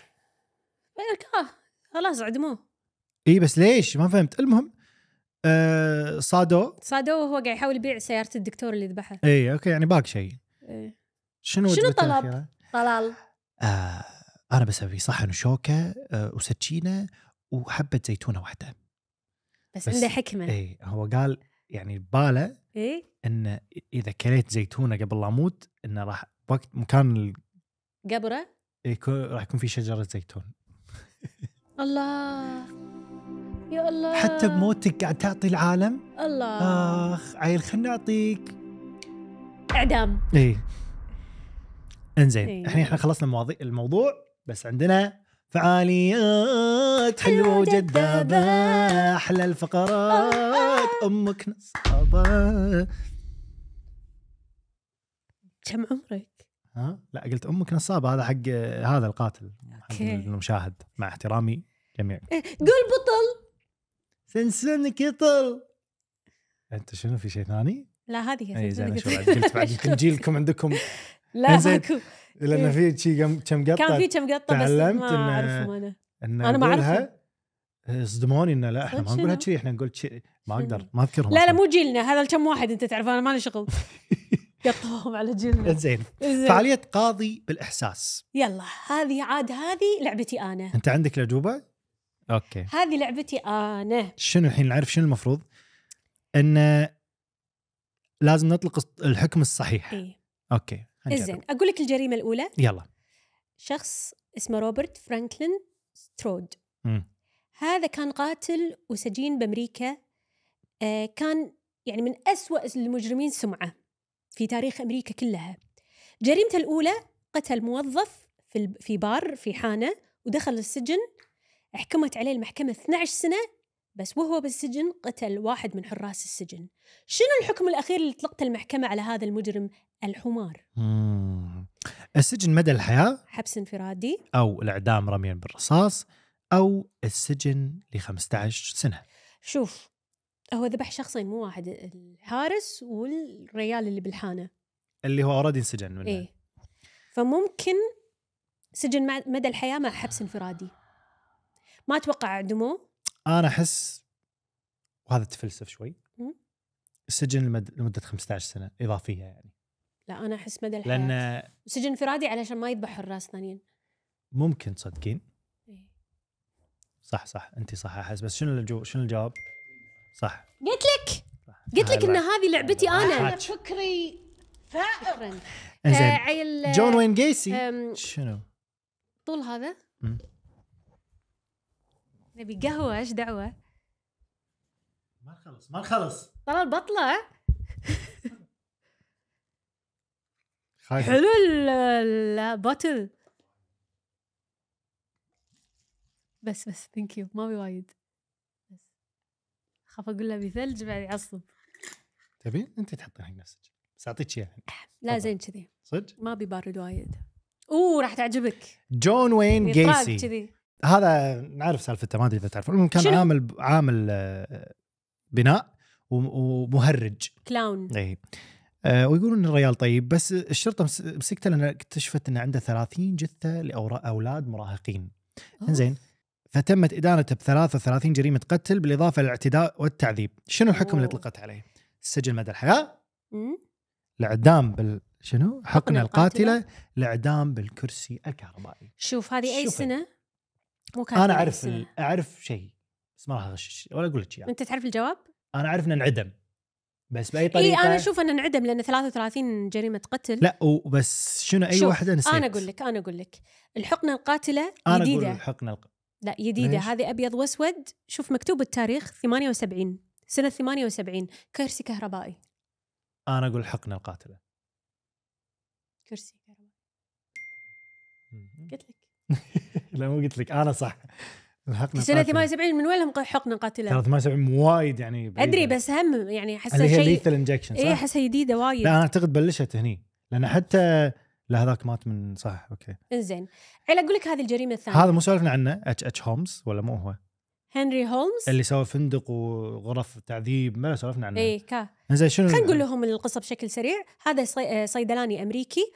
Speaker 2: خلاص عدموه.
Speaker 1: اي بس ليش ما فهمت. المهم صادوه
Speaker 2: وهو قاعد يحاول يبيع سيارة الدكتور اللي ذبحه.
Speaker 1: اي اوكي يعني باق شيء. شنو
Speaker 2: طلال
Speaker 1: انا بس ابي صحن وشوكه وسكينه وحبه زيتونه واحده
Speaker 2: بس عنده حكمه.
Speaker 1: اي هو قال يعني باله ان اذا كليت زيتونه قبل لا اموت انه راح وقت مكان
Speaker 2: قبره
Speaker 1: راح يكون في شجره زيتون.
Speaker 2: الله يا الله،
Speaker 1: حتى بموتك قاعد تعطي العالم.
Speaker 2: الله
Speaker 1: اخ عيل خلنا نعطيك
Speaker 2: اعدام.
Speaker 1: اي انزين احنا خلصنا الموضوع، بس عندنا فعاليات حلوه وجذابه، احلى الفقرات امك نصابه.
Speaker 2: كم عمرك؟
Speaker 1: لا قلت امك نصابه، هذا حق هذا القاتل حق المشاهد مع احترامي جميع.
Speaker 2: قول بطل
Speaker 1: سنسنك يطل. انت شنو في شيء ثاني؟
Speaker 2: لا هذه
Speaker 1: اي زين شو قلت بعد يمكن جيلكم عندكم
Speaker 2: لا ماكو
Speaker 1: لان في شيء كم قطه
Speaker 2: كان في كم قطه بس
Speaker 1: تعلمت
Speaker 2: ما اعرفهم
Speaker 1: انا
Speaker 2: ما اعرفها
Speaker 1: صدموني انه لا احنا ما نقول هالشيء، احنا نقول شيء ما اقدر ما اذكرهم.
Speaker 2: لا مو جيلنا هذا، كم واحد انت تعرف، انا مالي شغل. قطوهم على جيلنا.
Speaker 1: زين فعاليه قاضي بالاحساس،
Speaker 2: يلا هذه لعبتي انا.
Speaker 1: انت عندك الاجوبه؟ اوكي
Speaker 2: هذه لعبتي انا.
Speaker 1: شنو الحين نعرف شنو المفروض؟ ان لازم نطلق الحكم الصحيح.
Speaker 2: إيه؟
Speaker 1: اوكي
Speaker 2: زين اقول لك الجريمه الاولى.
Speaker 1: يلا.
Speaker 2: شخص اسمه روبرت فرانكلين سترود. هذا كان قاتل وسجين بامريكا. كان يعني من أسوأ المجرمين سمعه في تاريخ امريكا كلها. جريمته الاولى قتل موظف في بار في حانه ودخل السجن. حكمت عليه المحكمه 12 سنه، بس وهو بالسجن قتل واحد من حراس السجن. شنو الحكم الأخير اللي طلقته المحكمة على هذا المجرم الحمار؟
Speaker 1: السجن مدى الحياة،
Speaker 2: حبس انفرادي،
Speaker 1: أو الإعدام رميا بالرصاص، أو السجن ل15 سنة.
Speaker 2: شوف هو ذبح شخصين مو واحد، الحارس والريال اللي بالحانة
Speaker 1: اللي هو أوريدي انسجن منه.
Speaker 2: إيه؟ فممكن سجن مدى الحياة مع حبس انفرادي. ما أتوقع أعدموه.
Speaker 1: أنا أحس وهذا تفلسف شوي السجن لمدة 15 سنة إضافية يعني.
Speaker 2: لا أنا أحس مدى الحياة،
Speaker 1: لأن
Speaker 2: سجن انفرادي علشان ما يذبح حراس ثانيين.
Speaker 1: ممكن تصدقين.
Speaker 2: إيه؟
Speaker 1: صح أنت صح أحس، بس شنو الجواب؟ صح
Speaker 2: قلت لك إن هذه لعبتي أنا.
Speaker 3: فكري فائق.
Speaker 1: إنزين جون وين جيسي شنو
Speaker 2: طول هذا؟ نبي قهوة، إيش دعوة؟
Speaker 1: ما نخلص
Speaker 2: طلع البطلة.
Speaker 1: خايف.
Speaker 2: حلو البوتل. بس ثانك يو، ما بي وايد، بس خاف اقول له بثلج بعد يعصب.
Speaker 1: تبين انت تحطين حق نفسك بس اعطيك اياها.
Speaker 2: لا زين كذي
Speaker 1: صدق
Speaker 2: ما بيبارد وايد. راح تعجبك.
Speaker 1: جون وين جيسي هذا نعرف سالفته، ما ادري اذا تعرفون. كان عامل بناء ومهرج
Speaker 2: كلاون.
Speaker 1: اي ويقولون الرجال طيب، بس الشرطه مسكته لان اكتشفت انه عنده 30 جثه لاولاد مراهقين. زين فتمت ادانته ب33 جريمه قتل بالاضافه للاعتداء والتعذيب. شنو الحكم اللي اطلقت عليه؟ السجن مدى الحياه، الاعدام شنو حقن القاتله، الاعدام بالكرسي الكهربائي.
Speaker 2: شوف هذه اي سنه؟ مو
Speaker 1: انا اعرف شيء بس ما راح اغشش ولا اقول لك اياه.
Speaker 2: انت تعرف الجواب؟ انا
Speaker 1: اعرف انه انعدم بس باي طريقه.
Speaker 2: انا اشوف انه انعدم لان 33 جريمه قتل.
Speaker 1: لا وبس شنو اي واحده نسيت.
Speaker 2: انا اقول لك الحقنه القاتله
Speaker 1: أنا
Speaker 2: جديده.
Speaker 1: أقول الحقنه
Speaker 2: لا جديده، هذه ابيض واسود. شوف مكتوب التاريخ 78 سنه 78 كرسي كهربائي.
Speaker 1: انا اقول الحقنه القاتله.
Speaker 2: كرسي كهربائي. قلت لك.
Speaker 1: لا مو قلت لك انا صح.
Speaker 2: الحقنه سنه 78 من وين لهم حقنه قاتله؟
Speaker 1: 78 وايد يعني بعيدة.
Speaker 2: ادري بس هم يعني احسها
Speaker 1: شيء اللي هي
Speaker 2: ليثل
Speaker 1: انجكشن صح؟
Speaker 2: اي احسها جديده وايد.
Speaker 1: لا انا اعتقد بلشت هني لان حتى لا هذاك مات من صح. اوكي
Speaker 2: انزين اقول لك هذه الجريمه الثانيه.
Speaker 1: هذا مو سولفنا عنه اتش هولمز ولا مو هو؟
Speaker 2: هنري هولمز
Speaker 1: اللي سوى فندق وغرف تعذيب، ما سولفنا عنه.
Speaker 2: اي
Speaker 1: انزين شنو
Speaker 2: خلينا نقول لهم القصه بشكل سريع. هذا صيدلاني امريكي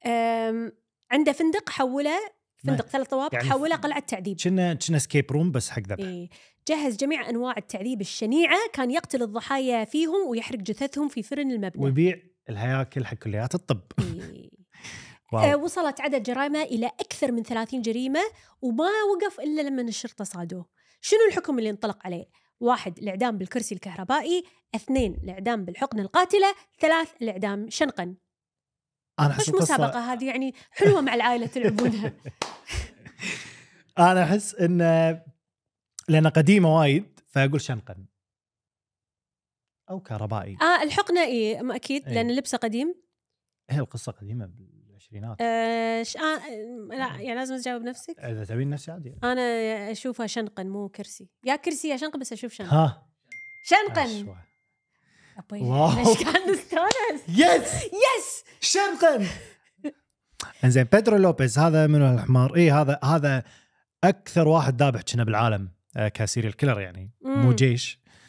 Speaker 2: عنده فندق حوله فندق 3 طوابق يعني حوله قلعه تعذيب.
Speaker 1: كنا سكيب روم بس حق ذبح.
Speaker 2: إيه. جهز جميع انواع التعذيب الشنيعه، كان يقتل الضحايا فيهم ويحرق جثثهم في فرن المبنى
Speaker 1: ويبيع الهياكل حق كليات الطب.
Speaker 2: إيه. وصلت عدد جرائمه الى اكثر من 30 جريمه وما وقف الا لما الشرطه صادوه. شنو الحكم اللي انطلق عليه؟ 1 الاعدام بالكرسي الكهربائي، 2 الاعدام بالحقنه القاتله، 3 الاعدام شنقا.
Speaker 1: انا احس
Speaker 2: مش مسابقه هذه يعني حلوه مع العائله تلعبونها.
Speaker 1: انا احس ان لان قديمه وايد فاقول شنقا او كهربائي.
Speaker 2: الحقنه اي اكيد لان اللبسه قديم.
Speaker 1: هي القصه قديمه بالعشرينات.
Speaker 2: لا يعني لازم تجاوب نفسك.
Speaker 1: اذا تبين نفسي عادي.
Speaker 2: انا اشوفها شنقا مو كرسي، يا كرسي يا شنقا، بس اشوف شنقا. شنقا. ليش كان نستانس؟
Speaker 1: يس شنقا. انزين بيدرو لوبيز هذا من الحمار. هذا اكثر واحد ذابح كنا بالعالم كسيريال كيلر يعني. مو جيش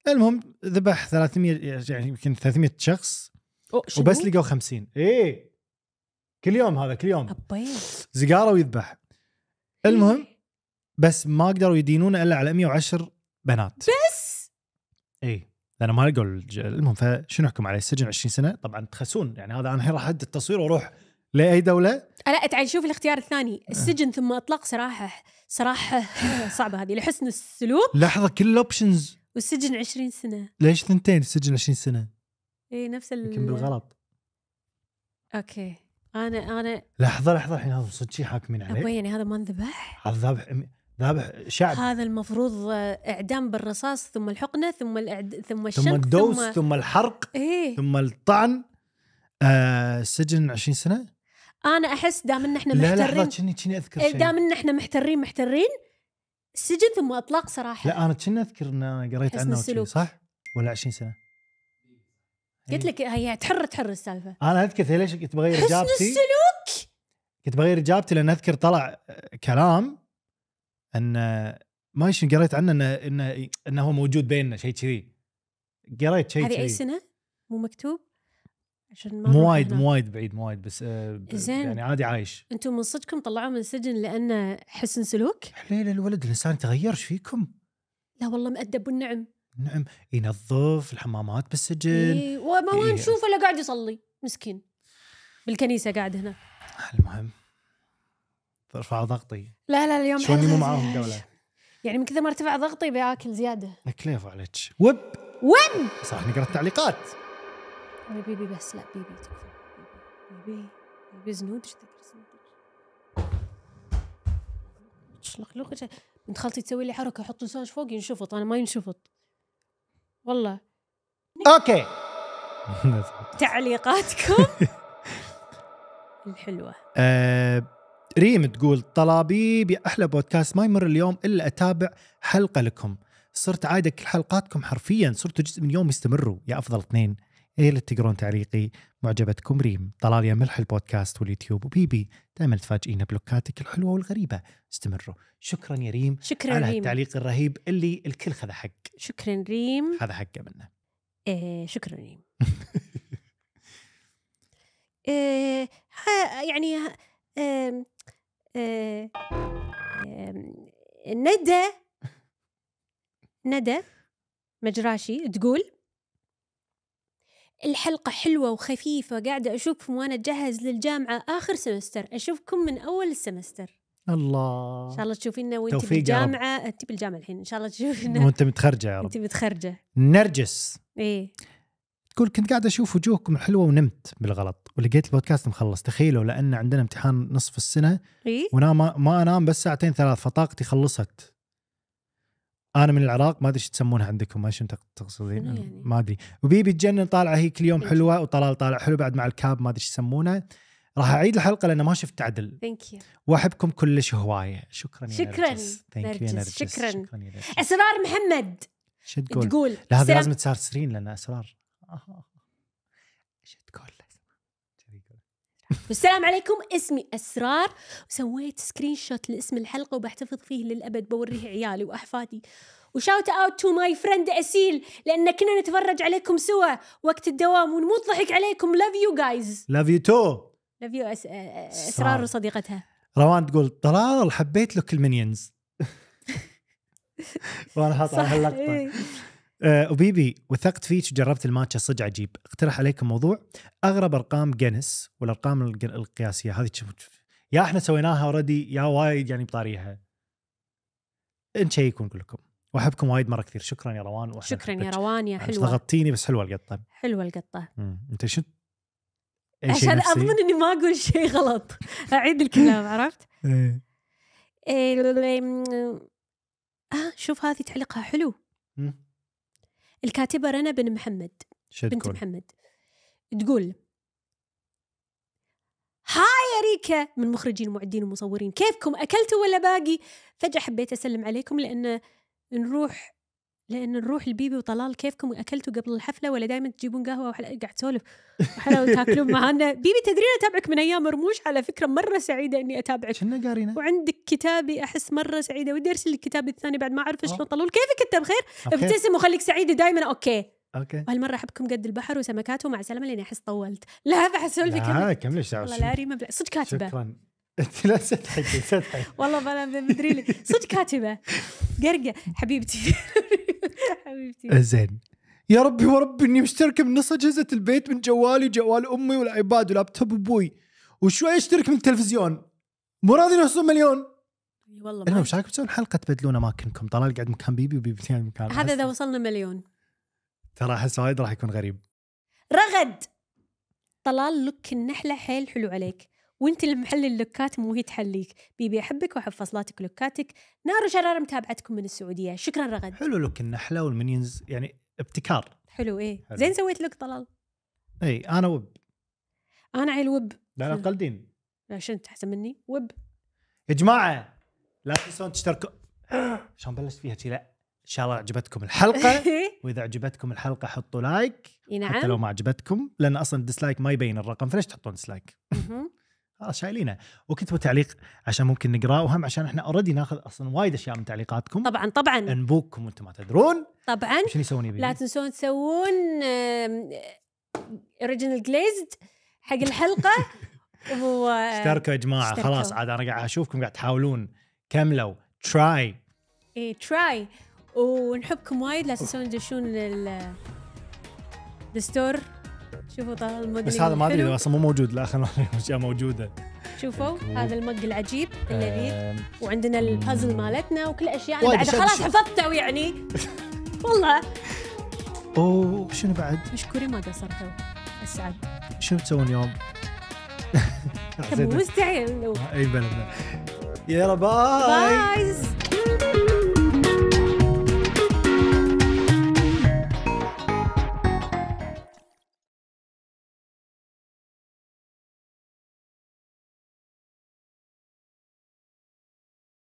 Speaker 1: المهم ذبح 300 يعني يمكن 300 شخص وبس لقوا 50. ايه كل يوم هذا كل يوم زقاره ويذبح. المهم بس ما قدروا يدينونه الا على 110 بنات
Speaker 2: بس.
Speaker 1: ايه لأنه ما لقوا المهم فشنو نحكم عليه؟ السجن 20 سنة. طبعا تخسون يعني هذا أنا راح أحد التصوير وأروح لأي دولة.
Speaker 2: لا تعال شوف الاختيار الثاني السجن ثم إطلاق صراحة صعبة هذه لحسن السلوك.
Speaker 1: لحظة كل الأوبشنز
Speaker 2: والسجن 20 سنة.
Speaker 1: ليش ثنتين السجن 20 سنة؟
Speaker 2: إيه نفس
Speaker 1: يمكن بالغلط.
Speaker 2: أوكي أنا
Speaker 1: لحظة الحين هذا صدق شيء حاكمين عليه.
Speaker 2: أبوي يعني هذا ما انذبح.
Speaker 1: هذا ذابح شعب.
Speaker 2: هذا المفروض إعدام بالرصاص ثم الحقنة ثم ثم الشنق
Speaker 1: ثم الدوس ثم الحرق
Speaker 2: إيه؟
Speaker 1: ثم الطعن. السجن 20 سنة.
Speaker 2: أنا أحس دام إن إحنا
Speaker 1: لا
Speaker 2: محترين.
Speaker 1: كني أذكر شيء.
Speaker 2: دام إن إحنا محترين السجن ثم إطلاق صراحة.
Speaker 1: لا أنا كني أذكر إن أنا قريت عنه صح ولا 20 سنة.
Speaker 2: قلت لك هي تحر السالفة.
Speaker 1: أنا أذكر ليش كنت بغير إجابتي.
Speaker 2: حسن السلوك.
Speaker 1: كنت بغير إجابتي لأن أذكر طلع كلام أن ما يشين قريت عنه إنه هو موجود بيننا شيء كذي. قريت شيء
Speaker 2: هذه أي سنة مو مكتوب عشان ما
Speaker 1: مو وايد بعيد مو وايد بس
Speaker 2: يعني
Speaker 1: عادي عايش.
Speaker 2: أنتم من صدقكم طلعوا من السجن لأنه حسن سلوك؟
Speaker 1: حليل الولد الإنسان تغيرش فيكم.
Speaker 2: لا والله مؤدب والنعم.
Speaker 1: نعم ينظف الحمامات بالسجن.
Speaker 2: إيه وما نشوفه إلا قاعد يصلي مسكين بالكنيسة قاعد هنا.
Speaker 1: المهم ارفع ضغطي.
Speaker 2: لا اليوم
Speaker 1: شلوني مو معاهم دولة
Speaker 2: يعني من كذا ما ارتفع ضغطي بأكل زيادة.
Speaker 1: كليف عليك
Speaker 2: وين
Speaker 1: صح نقرأ التعليقات.
Speaker 2: بيبي بس لا بيبي تكفى. بيبي زنود شلق بنت خالتي تسوي لي حركة حط لسانش فوق ينشفط أنا ما ينشفط والله.
Speaker 1: اوكي
Speaker 2: تعليقاتكم الحلوة.
Speaker 1: ريم تقول طلابي بأحلى بودكاست ما يمر اليوم إلا أتابع حلقة لكم. صرت عايدة كل حلقاتكم حرفيا صرتوا جزء من يوم يستمروا يا أفضل اثنين. إيه اللي تقرون تعليقي معجبتكم ريم. طلال يا ملح البودكاست واليوتيوب وبيبي دائما تفاجئينا بلوكاتك الحلوة والغريبة. استمروا. شكرا يا ريم.
Speaker 2: شكرا
Speaker 1: على
Speaker 2: ريم.
Speaker 1: التعليق الرهيب اللي الكل خذ حق.
Speaker 2: شكرا ريم.
Speaker 1: هذا حقه منه.
Speaker 2: شكرا ريم. يعني ندى مجراشي تقول الحلقة حلوة وخفيفة قاعدة أشوفكم وأنا أتجهز للجامعة آخر سمستر. أشوفكم من أول السمستر.
Speaker 1: الله
Speaker 2: إن شاء الله تشوفينا وأنت بالجامعة. أنت بالجامعة الحين إن شاء الله تشوفينا
Speaker 1: وأنت متخرجة يا رب.
Speaker 2: أنت متخرجة.
Speaker 1: نرجس
Speaker 2: إيه
Speaker 1: تقول كنت قاعدة أشوف وجوهكم الحلوة ونمت بالغلط ولقيت البودكاست مخلص. تخيلوا لأن عندنا امتحان نصف السنة
Speaker 2: إيه؟
Speaker 1: ما أنام بس 2-3 فطاقتي خلصت. أنا من العراق ما أدري شو تسمونها عندكم ما شو تقصدين يعني. ما أدري. وبيبي تجنن طالعة هي كل يوم حلوة وطلال طالع حلو بعد مع الكاب ما أدري شو يسمونه. راح أعيد الحلقة لأن ما شفت تعدل. وأحبكم كلش هواية. شكرا يا نرجس.
Speaker 2: شكرا. أسرار محمد
Speaker 1: شو تقول؟
Speaker 2: تقول
Speaker 1: لا هذا لازم تسار سرين لأن أسرار. شو تقول؟
Speaker 2: السلام عليكم اسمي أسرار وسويت سكرين شوت لاسم الحلقة وبحتفظ فيه للأبد بوريه عيالي وأحفادي. وشاوت اوت تو ماي فريند أسيل لأن كنا نتفرج عليكم سوا وقت الدوام ونموت ضحك عليكم. love you guys.
Speaker 1: love you too.
Speaker 2: love you أسرار وصديقتها.
Speaker 1: روان تقول طلال حبيت لك المينيونز. وأنا حاط على هاللقطة. وبيبي وثقت فيك وجربت الماتشا صدق عجيب. اقترح عليكم موضوع أغرب أرقام جينيس والأرقام القياسية هذه يا إحنا سويناها وردي يا وايد يعني بطاريها نشيكم كلكم. وأحبكم وايد مرة كثير. شكرا يا روان.
Speaker 2: شكرا يا روان يا حلوة.
Speaker 1: ضغطتيني بس حلوة القطة.
Speaker 2: حلوة القطة.
Speaker 1: أنت شو
Speaker 2: عشان أضمن إني ما أقول شيء غلط أعيد الكلام عرفت. شوف هذه تعليقها حلو. الكاتبة رنا بن محمد بنت محمد تقول هاي يا ريكا من مخرجين ومعدين ومصورين كيفكم أكلتوا ولا باقي؟ فجأة حبيت أسلم عليكم لأن نروح لأن نروح البيبي وطلال كيفكم أكلتوا قبل الحفلة ولا دائما تجيبون قهوة قاعد تسولف وتاكلون معنا؟ بيبي تدرين أتابعك من أيام رموش، على فكرة مرة سعيدة إني أتابعك.
Speaker 1: كنا قارينا.
Speaker 2: وعندك كتابي أحس مرة سعيدة، ودي أرسل لك كتابي الثاني بعد ما أعرف شلون. طلول كيفك أنت بخير؟ ابتسم وخليك سعيدة دائما. أوكي. وهالمرة أحبكم قد البحر وسمكاته مع السلامة، لأني أحس طولت. لا بحسولفي
Speaker 1: كمل
Speaker 2: والله لا ريما صدق كاتبة.
Speaker 1: شكرا. انت لا تضحكي
Speaker 2: والله ما بدري لك صدق كاتبة قرقة حبيبتي. حبيبتي
Speaker 1: زين. يا ربي وربي اني مشتركه بنص اجهزه البيت، من جوالي جوال امي والايباد ولابتوب ابوي، وشوي اشترك من التلفزيون، مو راضي نوصل مليون.
Speaker 2: والله
Speaker 1: المهم ايش رايكم تسوون حلقه تبدلون اماكنكم؟ طلال قاعد مكان بيبي وبيبتين مكان
Speaker 2: هذا اذا وصلنا مليون.
Speaker 1: ترى احس وايد راح يكون غريب.
Speaker 2: رغد طلال لوك النحله حيل حلو عليك، وانت اللي محل اللوكات مو هي تحليك. بيبي احبك واحب فصلاتك ولوكاتك. نار وشراره متابعتكم من السعوديه. شكرا رغد.
Speaker 1: حلو لوك النحله والمنيونز، يعني ابتكار
Speaker 2: حلو. حلو. زين سويت لوك طلال.
Speaker 1: اي انا وب،
Speaker 2: انا عيل وب.
Speaker 1: لا قلدين.
Speaker 2: لا شنو انت احسن مني وب
Speaker 1: يا جماعه. لا تنسون تشتركوا. شلون بلشت فيها كذا؟ ان شاء الله عجبتكم الحلقه. واذا عجبتكم الحلقه حطوا لايك.
Speaker 2: نعم.
Speaker 1: حتى لو ما عجبتكم، لان اصلا الديسلايك ما يبين الرقم، فليش تحطون ديسلايك؟ خلاص شايلينه. وكتبوا تعليق عشان ممكن نقراه، وهم عشان احنا اوريدي ناخذ اصلا وايد اشياء من تعليقاتكم.
Speaker 2: طبعا
Speaker 1: انبوكم وانتم ما تدرون.
Speaker 2: طبعا
Speaker 1: شنو يسوون يبي؟
Speaker 2: لا تنسون تسوون اوريجينال جليزد حق الحلقه. وهو
Speaker 1: اشتركوا يا جماعه. خلاص عاد انا قاعد اشوفكم قاعد تحاولون. كملوا تراي.
Speaker 2: تراي. ونحبكم وايد. لا تنسون تدشون الستور. شوفوا طال الموديل،
Speaker 1: بس هذا ما ادري اذا اصلا مو موجود. لا خلنا اشياء موجوده.
Speaker 2: شوفوا هذا المج العجيب اللذيذ، وعندنا البازل مالتنا وكل اشياء بعد خلاص حفظته يعني. والله
Speaker 1: شنو بعد؟
Speaker 2: مشكورين ما قصرتوا. اسعد.
Speaker 1: شنو تسوون اليوم؟
Speaker 2: مستحيل.
Speaker 1: اي بلا يا باي.